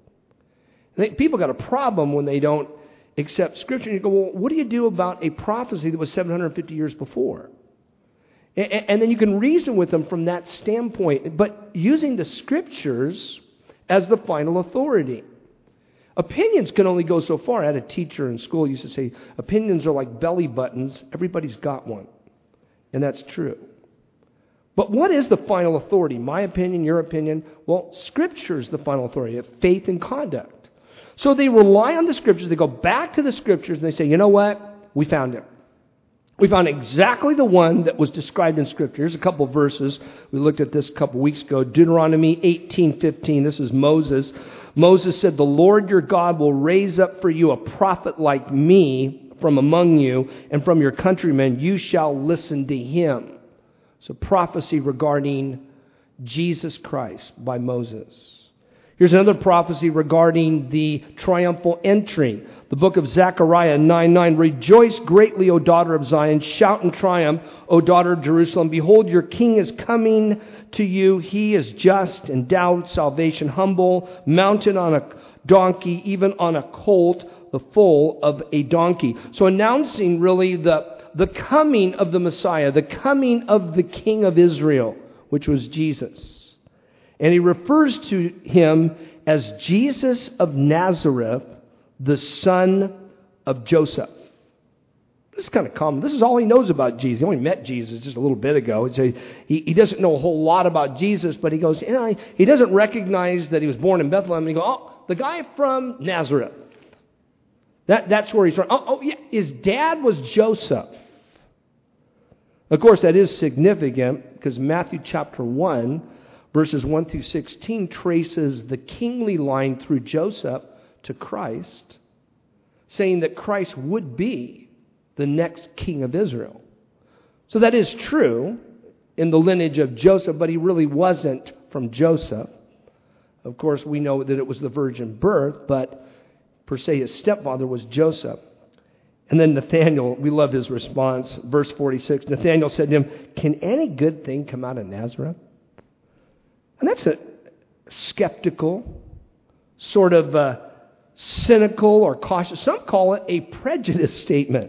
People got a problem when they don't accept Scripture. And you go, "Well, what do you do about a prophecy that was 750 years before?" And then you can reason with them from that standpoint. But using the Scriptures as the final authority. Opinions can only go so far. I had a teacher in school who used to say, opinions are like belly buttons. Everybody's got one. And that's true. But what is the final authority? My opinion, your opinion? Well, Scripture is the final authority of faith and conduct. So they rely on the Scriptures. They go back to the Scriptures and they say, "You know what? We found him. We found exactly the one that was described in Scripture." Here's a couple verses. We looked at this a couple weeks ago. Deuteronomy 18:15. This is Moses. Moses said, "The Lord your God will raise up for you a prophet like me from among you, and from your countrymen you shall listen to him." So prophecy regarding Jesus Christ by Moses. Here's another prophecy regarding the triumphal entry. The book of Zechariah 9:9, rejoice greatly, O daughter of Zion. Shout in triumph, O daughter of Jerusalem. Behold, your king is coming to you. He is just, endowed salvation, humble, mounted on a donkey, even on a colt, the foal of a donkey. So announcing really the coming of the Messiah, the coming of the King of Israel, which was Jesus. And he refers to him as Jesus of Nazareth, the son of Joseph. This is kind of common. This is all he knows about Jesus. He only met Jesus just a little bit ago. He doesn't know a whole lot about Jesus, but he goes, he doesn't recognize that he was born in Bethlehem. And he goes, oh, the guy from Nazareth. That's where he's from. Oh, yeah, his dad was Joseph. Of course, that is significant because Matthew chapter 1, verses 1 through 16, traces the kingly line through Joseph to Christ, saying that Christ would be the next king of Israel. So that is true in the lineage of Joseph, but he really wasn't from Joseph. Of course, we know that it was the virgin birth, but per se his stepfather was Joseph. And then Nathanael, we love his response. Verse 46, Nathanael said to him, can any good thing come out of Nazareth? And that's a skeptical, sort of cynical or cautious. Some call it a prejudice statement.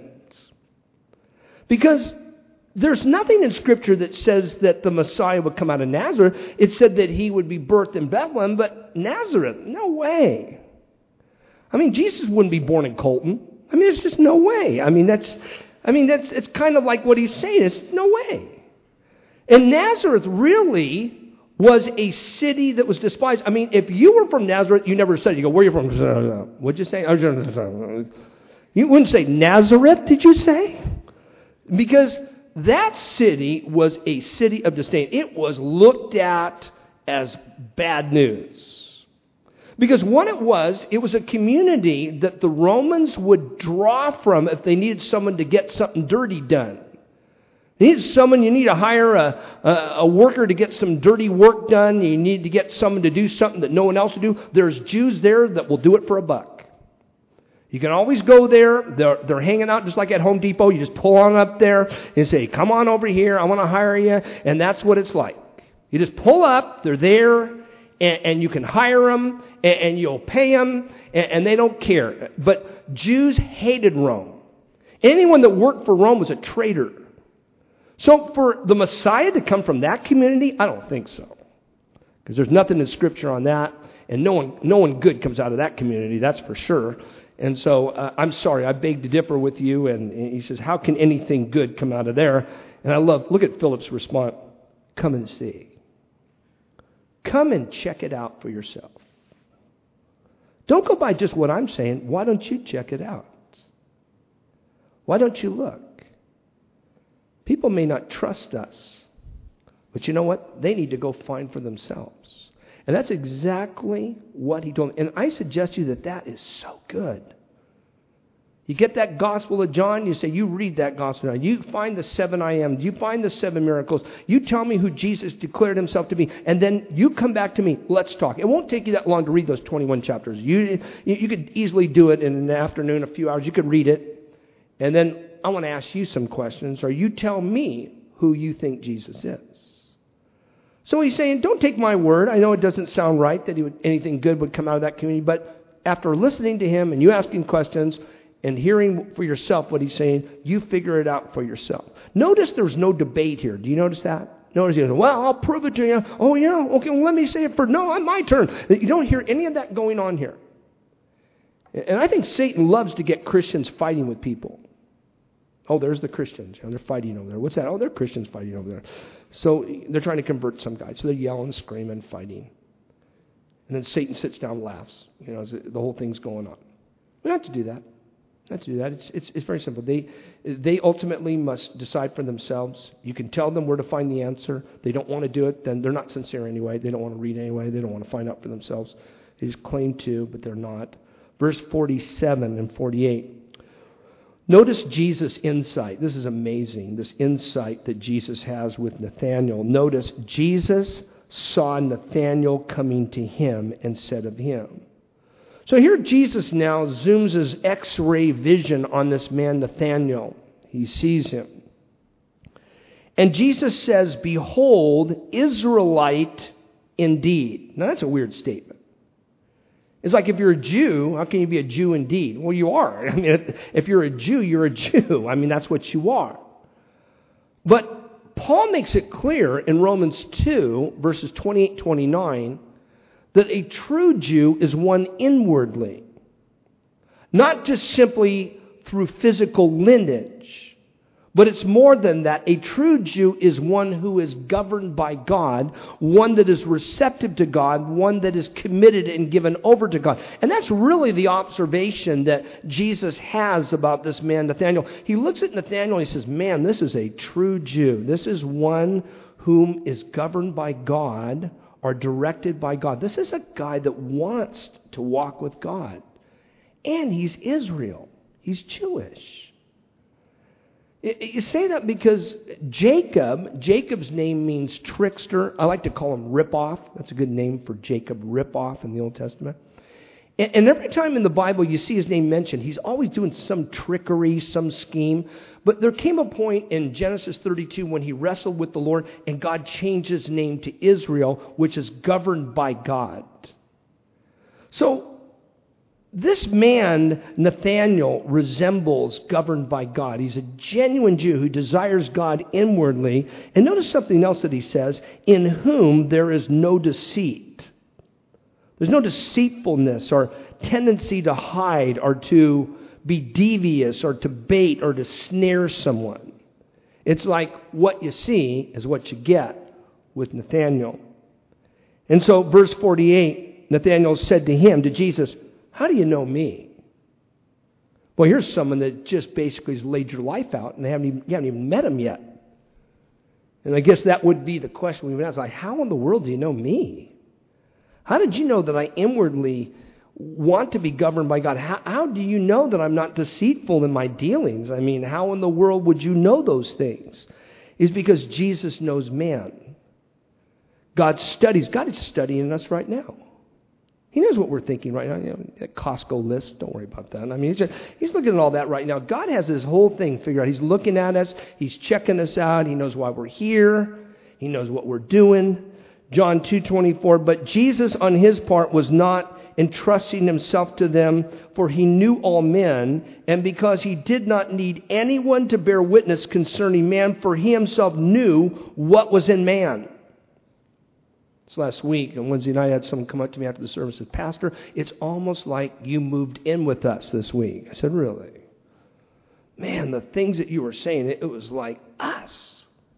Because there's nothing in Scripture that says that the Messiah would come out of Nazareth. It said that he would be birthed in Bethlehem, but Nazareth, no way. I mean, Jesus wouldn't be born in Colton. I mean, there's just no way. It's kind of like what he's saying. It's no way. And Nazareth really was a city that was despised. I mean, if you were from Nazareth, you never said, you go, where are you from? What'd you say? You wouldn't say Nazareth, did you say? Because that city was a city of disdain. It was looked at as bad news. Because what it was a community that the Romans would draw from if they needed someone to get something dirty done. You need to hire a worker to get some dirty work done. You need to get someone to do something that no one else will do. There's Jews there that will do it for $1. You can always go there. They're hanging out just like at Home Depot. You just pull on up there and say, come on over here. I want to hire you. And that's what it's like. You just pull up. They're there. And you can hire them, and you'll pay them, and they don't care. But Jews hated Rome. Anyone that worked for Rome was a traitor. So for the Messiah to come from that community, I don't think so. Because there's nothing in Scripture on that, and no one good comes out of that community, that's for sure. And so I'm sorry, I beg to differ with you. And he says, how can anything good come out of there? And look at Philip's response. Come and see. Come and check it out for yourself. Don't go by just what I'm saying. Why don't you check it out? Why don't you look? People may not trust us, but you know what? They need to go find for themselves. And that's exactly what he told me. And I suggest to you that is so good. You get that Gospel of John, you say, you read that Gospel of John. You find the 7 I am. You find the 7 miracles. You tell me who Jesus declared himself to be. And then you come back to me. Let's talk. It won't take you that long to read those 21 chapters. You could easily do it in an afternoon, a few hours. You could read it. And then I want to ask you some questions. Or you tell me who you think Jesus is. So he's saying, don't take my word. I know it doesn't sound right that anything good would come out of that community. But after listening to him and you asking questions and hearing for yourself what he's saying, you figure it out for yourself. Notice there's no debate here. Do you notice that? Notice he goes, well, I'll prove it to you. Oh, yeah, okay, well, let me say it for, no, my turn. You don't hear any of that going on here. And I think Satan loves to get Christians fighting with people. Oh, there's the Christians. They're fighting over there. What's that? Oh, they're Christians fighting over there. So they're trying to convert some guy. So they're yelling, screaming, fighting. And then Satan sits down and laughs. As the whole thing's going on. We don't have to do that. Not to do that. It's very simple. They ultimately must decide for themselves. You can tell them where to find the answer. They don't want to do it, then they're not sincere anyway. They don't want to read anyway. They don't want to find out for themselves. They just claim to, but they're not. Verse 47 and 48. Notice Jesus' insight. This is amazing, this insight that Jesus has with Nathanael. Notice Jesus saw Nathanael coming to him and said of him. So here Jesus now zooms his X-ray vision on this man Nathanael. He sees him. And Jesus says, "Behold, Israelite indeed." Now that's a weird statement. It's like if you're a Jew, how can you be a Jew indeed? Well, you are. I mean, if you're a Jew, you're a Jew. I mean, that's what you are. But Paul makes it clear in Romans 2, verses 28-29, that a true Jew is one inwardly, not just simply through physical lineage, but it's more than that. A true Jew is one who is governed by God, one that is receptive to God, one that is committed and given over to God. And that's really the observation that Jesus has about this man Nathanael. He looks at Nathanael and he says, man, this is a true Jew. This is one whom is governed by God or directed by God. This is a guy that wants to walk with God. And he's Israel. He's Jewish. You say that because Jacob's name means trickster. I like to call him Rip-Off. That's a good name for Jacob, Rip-Off in the Old Testament. And every time in the Bible you see his name mentioned, he's always doing some trickery, some scheme. But there came a point in Genesis 32 when he wrestled with the Lord and God changed his name to Israel, which is governed by God. So this man, Nathanael, resembles governed by God. He's a genuine Jew who desires God inwardly. And notice something else that he says, in whom there is no deceit. There's no deceitfulness or tendency to hide or to be devious or to bait or to snare someone. It's like what you see is what you get with Nathanael. And so verse 48, Nathanael said to him, to Jesus, "How do you know me?" Well, here's someone that just basically has laid your life out and you haven't even met him yet. And I guess that would be the question we would ask, like, how in the world do you know me? How did you know that I inwardly want to be governed by God? How do you know that I'm not deceitful in my dealings? I mean, how in the world would you know those things? It's because Jesus knows man. God is studying us right now. He knows what we're thinking right now. You know, that Costco list, don't worry about that. I mean, he's looking at all that right now. God has this whole thing figured out. He's looking at us. He's checking us out. He knows why we're here. He knows what we're doing. John 2:24, but Jesus on his part was not entrusting himself to them, for he knew all men, and because he did not need anyone to bear witness concerning man, for he himself knew what was in man. This last week, on Wednesday night, I had someone come up to me after the service and said, "Pastor, it's almost like you moved in with us this week." I said, "Really?" Man, the things that you were saying, it was like us.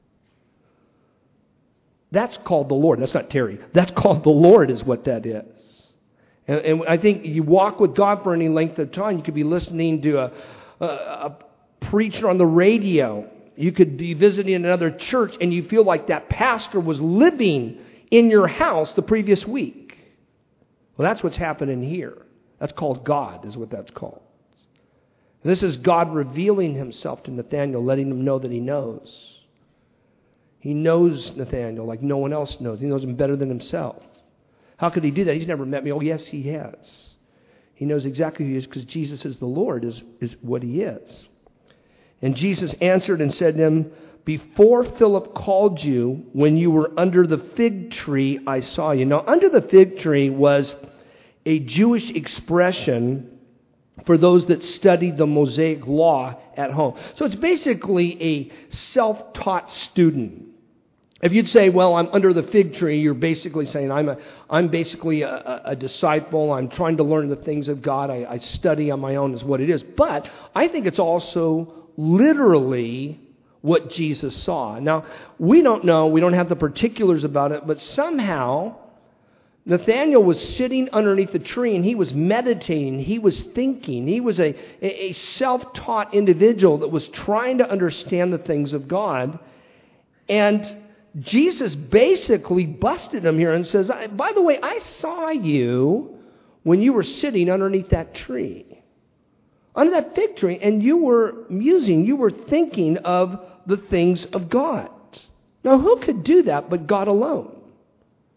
That's called the Lord. That's not Terry. That's called the Lord is what that is. And I think you walk with God for any length of time. You could be listening to a preacher on the radio. You could be visiting another church and you feel like that pastor was living in your house the previous week. Well, that's what's happening here. That's called God, is what that's called. This is God revealing himself to Nathanael, letting him know that he knows. He knows Nathanael like no one else knows. He knows him better than himself. How could he do that? He's never met me. Oh, yes, he has. He knows exactly who he is because Jesus is the Lord, is what he is. And Jesus answered and said to him, "Before Philip called you, when you were under the fig tree, I saw you." Now, under the fig tree was a Jewish expression for those that studied the Mosaic law at home. So it's basically a self-taught student. If you'd say, "Well, I'm under the fig tree," you're basically saying, I'm basically a disciple. I'm trying to learn the things of God. I study on my own is what it is. But I think it's also literally what Jesus saw. Now, we don't know. We don't have the particulars about it. But somehow, Nathanael was sitting underneath the tree and he was meditating. He was thinking. He was a self-taught individual that was trying to understand the things of God. And Jesus basically busted him here and says, "By the way, I saw you when you were sitting underneath that tree, under that fig tree, and you were musing, you were thinking of the things of God." Now, who could do that but God alone?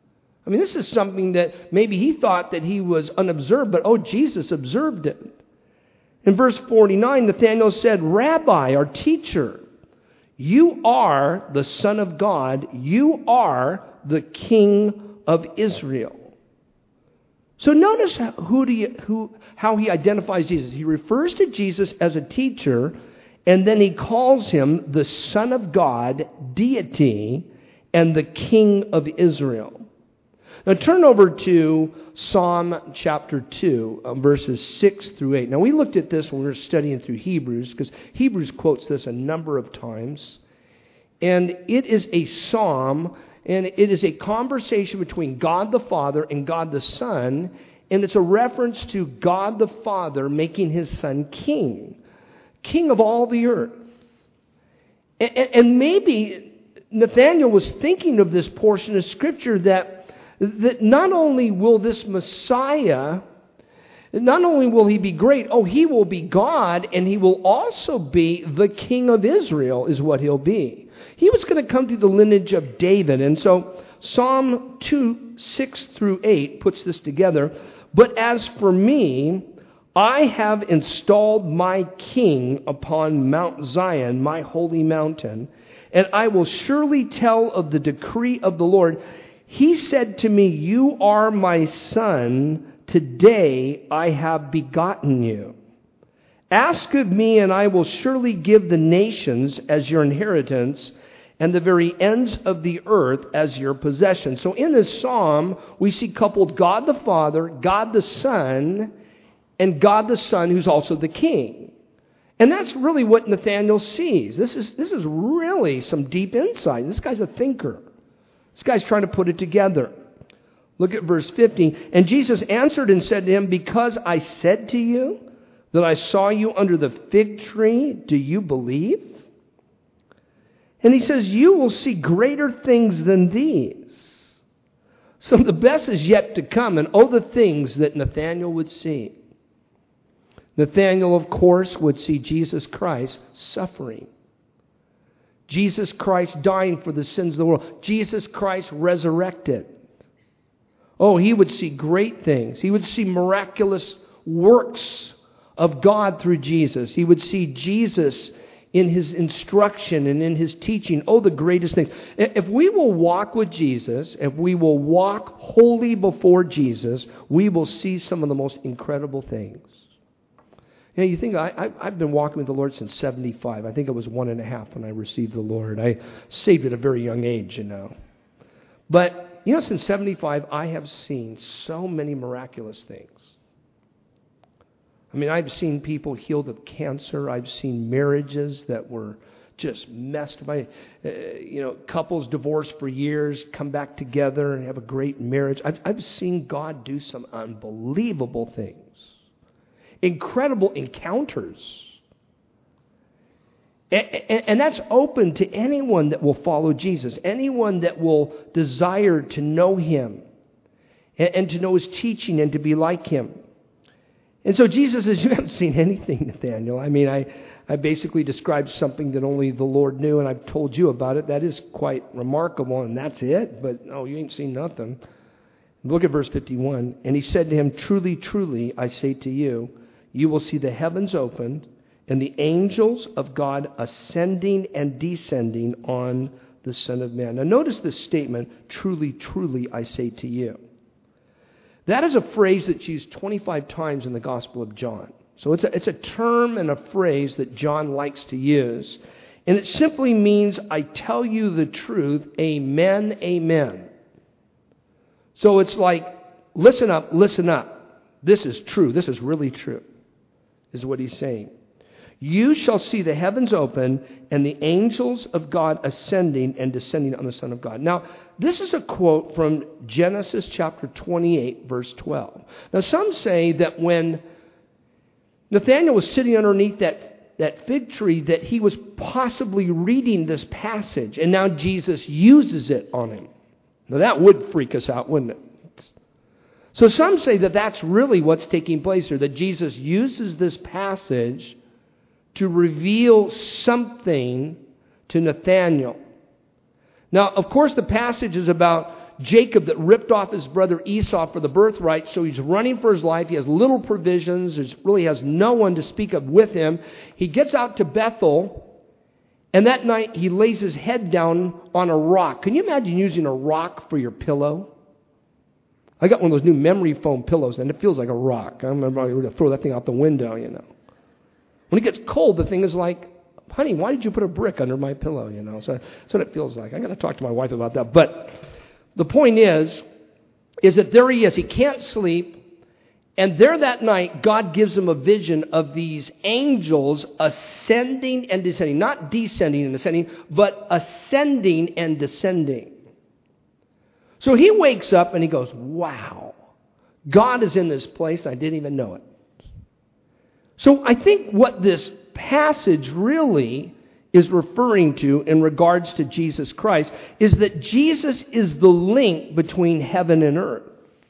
I mean, this is something that maybe he thought that he was unobserved, but Jesus observed it. In verse 49, Nathanael said, Rabbi, our teacher, you are the Son of God. You are the King of Israel. So notice how he identifies Jesus. He refers to Jesus as a teacher, and then he calls him the Son of God, deity, and the King of Israel. Now turn over to Psalm chapter 2, verses 6 through 8. Now we looked at this when we were studying through Hebrews, because Hebrews quotes this a number of times. And it is a psalm, and it is a conversation between God the Father and God the Son, and it's a reference to God the Father making his Son king of all the earth. And maybe Nathanael was thinking of this portion of Scripture that not only will this Messiah, not only will he be great, he will be God, and he will also be the King of Israel is what he'll be. He was going to come through the lineage of David. And so Psalm 2, 6 through 8 puts this together. But as for me, I have installed my king upon Mount Zion, my holy mountain, and I will surely tell of the decree of the Lord. He said to me, you are my son. Today I have begotten you. Ask of me, and I will surely give the nations as your inheritance, and the very ends of the earth as your possession. So in this psalm, we see coupled God the Father, God the Son, and God the Son, who's also the King. And that's really what Nathanael sees. This is really some deep insight. This guy's a thinker. This guy's trying to put it together. Look at verse 15. And Jesus answered and said to him, because I said to you that I saw you under the fig tree, do you believe? And he says, you will see greater things than these. So the best is yet to come, and the things that Nathanael would see. Nathanael, of course, would see Jesus Christ suffering. Jesus Christ dying for the sins of the world. Jesus Christ resurrected. He would see great things. He would see miraculous works of God through Jesus. He would see Jesus in his instruction and in his teaching. The greatest things. If we will walk with Jesus, if we will walk wholly before Jesus, we will see some of the most incredible things. You think, I've been walking with the Lord since 75. I think I was 1.5 when I received the Lord. I saved at a very young age, But, since 75, I have seen so many miraculous things. I mean, I've seen people healed of cancer. I've seen marriages that were just messed by, couples divorced for years, come back together and have a great marriage. I've seen God do some unbelievable things. Incredible encounters. And that's open to anyone that will follow Jesus, anyone that will desire to know him and to know his teaching and to be like him. And so Jesus says, you haven't seen anything, Nathanael. I mean, I basically described something that only the Lord knew, and I've told you about it. That is quite remarkable, and that's it. But no, you ain't seen nothing. Look at verse 51. And he said to him, truly, truly, I say to you, you will see the heavens opened and the angels of God ascending and descending on the Son of Man. Now notice this statement, truly, truly, I say to you. That is a phrase that's used 25 times in the Gospel of John. So it's a term and a phrase that John likes to use. And it simply means, I tell you the truth, amen, amen. So it's like, listen up, listen up. This is true. This is really true, is what he's saying. You shall see the heavens open and the angels of God ascending and descending on the Son of God. Now, this is a quote from Genesis chapter 28, verse 12. Now, some say that when Nathanael was sitting underneath that fig tree, that he was possibly reading this passage, and now Jesus uses it on him. Now, that would freak us out, wouldn't it? So some say that that's really what's taking place here, that Jesus uses this passage to reveal something to Nathanael. Now, of course, the passage is about Jacob that ripped off his brother Esau for the birthright, so he's running for his life. He has little provisions. He really has no one to speak of with him. He gets out to Bethel, and that night he lays his head down on a rock. Can you imagine using a rock for your pillow? I got one of those new memory foam pillows, and it feels like a rock. I remember I would throw that thing out the window, you know. When it gets cold, the thing is like, honey, why did you put a brick under my pillow, you know? So that's what it feels like. I got to talk to my wife about that. But the point is that there he is. He can't sleep. And there that night, God gives him a vision of these angels ascending and descending. Not descending and ascending, but ascending and descending. So he wakes up and he goes, wow, God is in this place. I didn't even know it. So I think what this passage really is referring to in regards to Jesus Christ is that Jesus is the link between heaven and earth.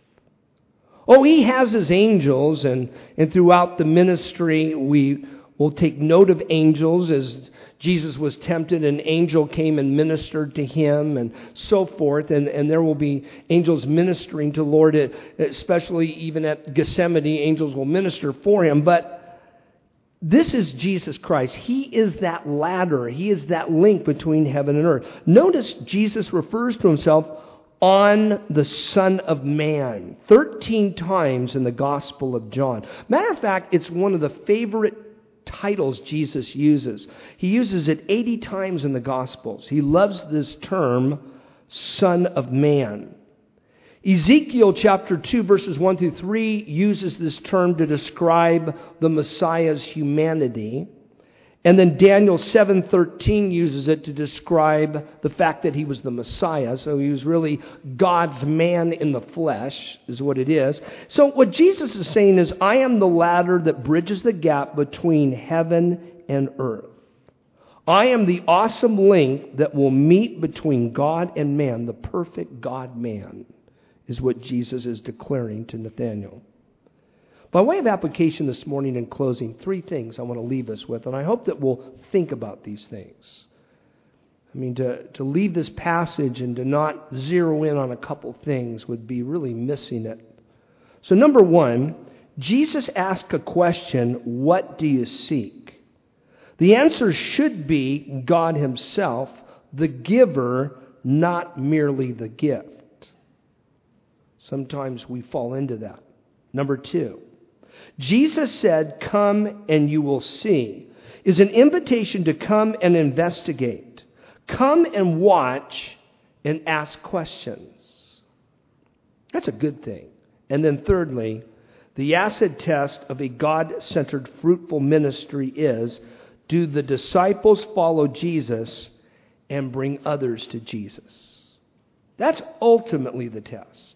Oh, he has his angels, and throughout the ministry we will take note of angels. As Jesus was tempted, an angel came and ministered to him and so forth, and there will be angels ministering to the Lord, especially even at Gethsemane, angels will minister for him. But this is Jesus Christ. He is that ladder. He is that link between heaven and earth. Notice Jesus refers to himself on the Son of Man 13 times in the Gospel of John. Matter of fact, it's one of the favorite titles Jesus uses. He uses it 80 times in the Gospels. He loves this term, Son of Man. Ezekiel chapter 2 verses 1 through 3 uses this term to describe the Messiah's humanity. And then Daniel 7:13 uses it to describe the fact that he was the Messiah. So he was really God's man in the flesh, is what it is. So what Jesus is saying is, I am the ladder that bridges the gap between heaven and earth. I am the awesome link that will meet between God and man, the perfect God-man, is what Jesus is declaring to Nathanael. By way of application this morning in closing, 3 things I want to leave us with, and I hope that we'll think about these things. I mean, to leave this passage and to not zero in on a couple things would be really missing it. So number 1, Jesus asked a question, what do you seek? The answer should be God himself, the giver, not merely the gift. Sometimes we fall into that. Number 2, Jesus said, come and you will see, is an invitation to come and investigate. Come and watch and ask questions. That's a good thing. And then thirdly, the acid test of a God-centered, fruitful ministry is, do the disciples follow Jesus and bring others to Jesus? That's ultimately the test.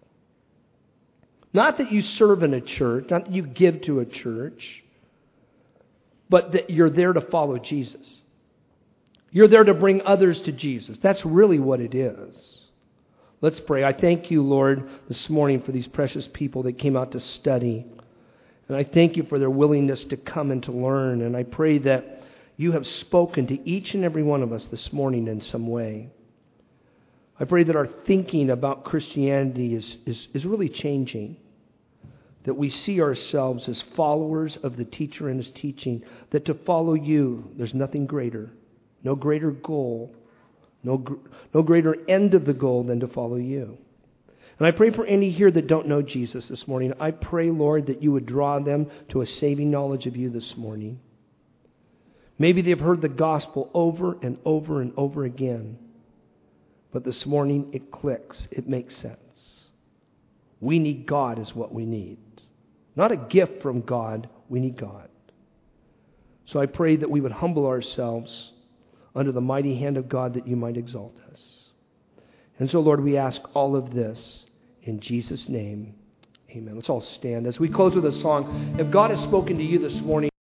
Not that you serve in a church, not that you give to a church, but that you're there to follow Jesus. You're there to bring others to Jesus. That's really what it is. Let's pray. I thank you, Lord, this morning for these precious people that came out to study. And I thank you for their willingness to come and to learn. And I pray that you have spoken to each and every one of us this morning in some way. I pray that our thinking about Christianity is really changing. That we see ourselves as followers of the teacher and his teaching. That to follow you, there's nothing greater. No greater goal. No greater end of the goal than to follow you. And I pray for any here that don't know Jesus this morning. I pray, Lord, that you would draw them to a saving knowledge of you this morning. Maybe they've heard the gospel over and over and over again. But this morning it clicks. It makes sense. We need God is what we need. Not a gift from God. We need God. So I pray that we would humble ourselves under the mighty hand of God that you might exalt us. And so, Lord, we ask all of this in Jesus' name. Amen. Let's all stand as we close with a song. If God has spoken to you this morning,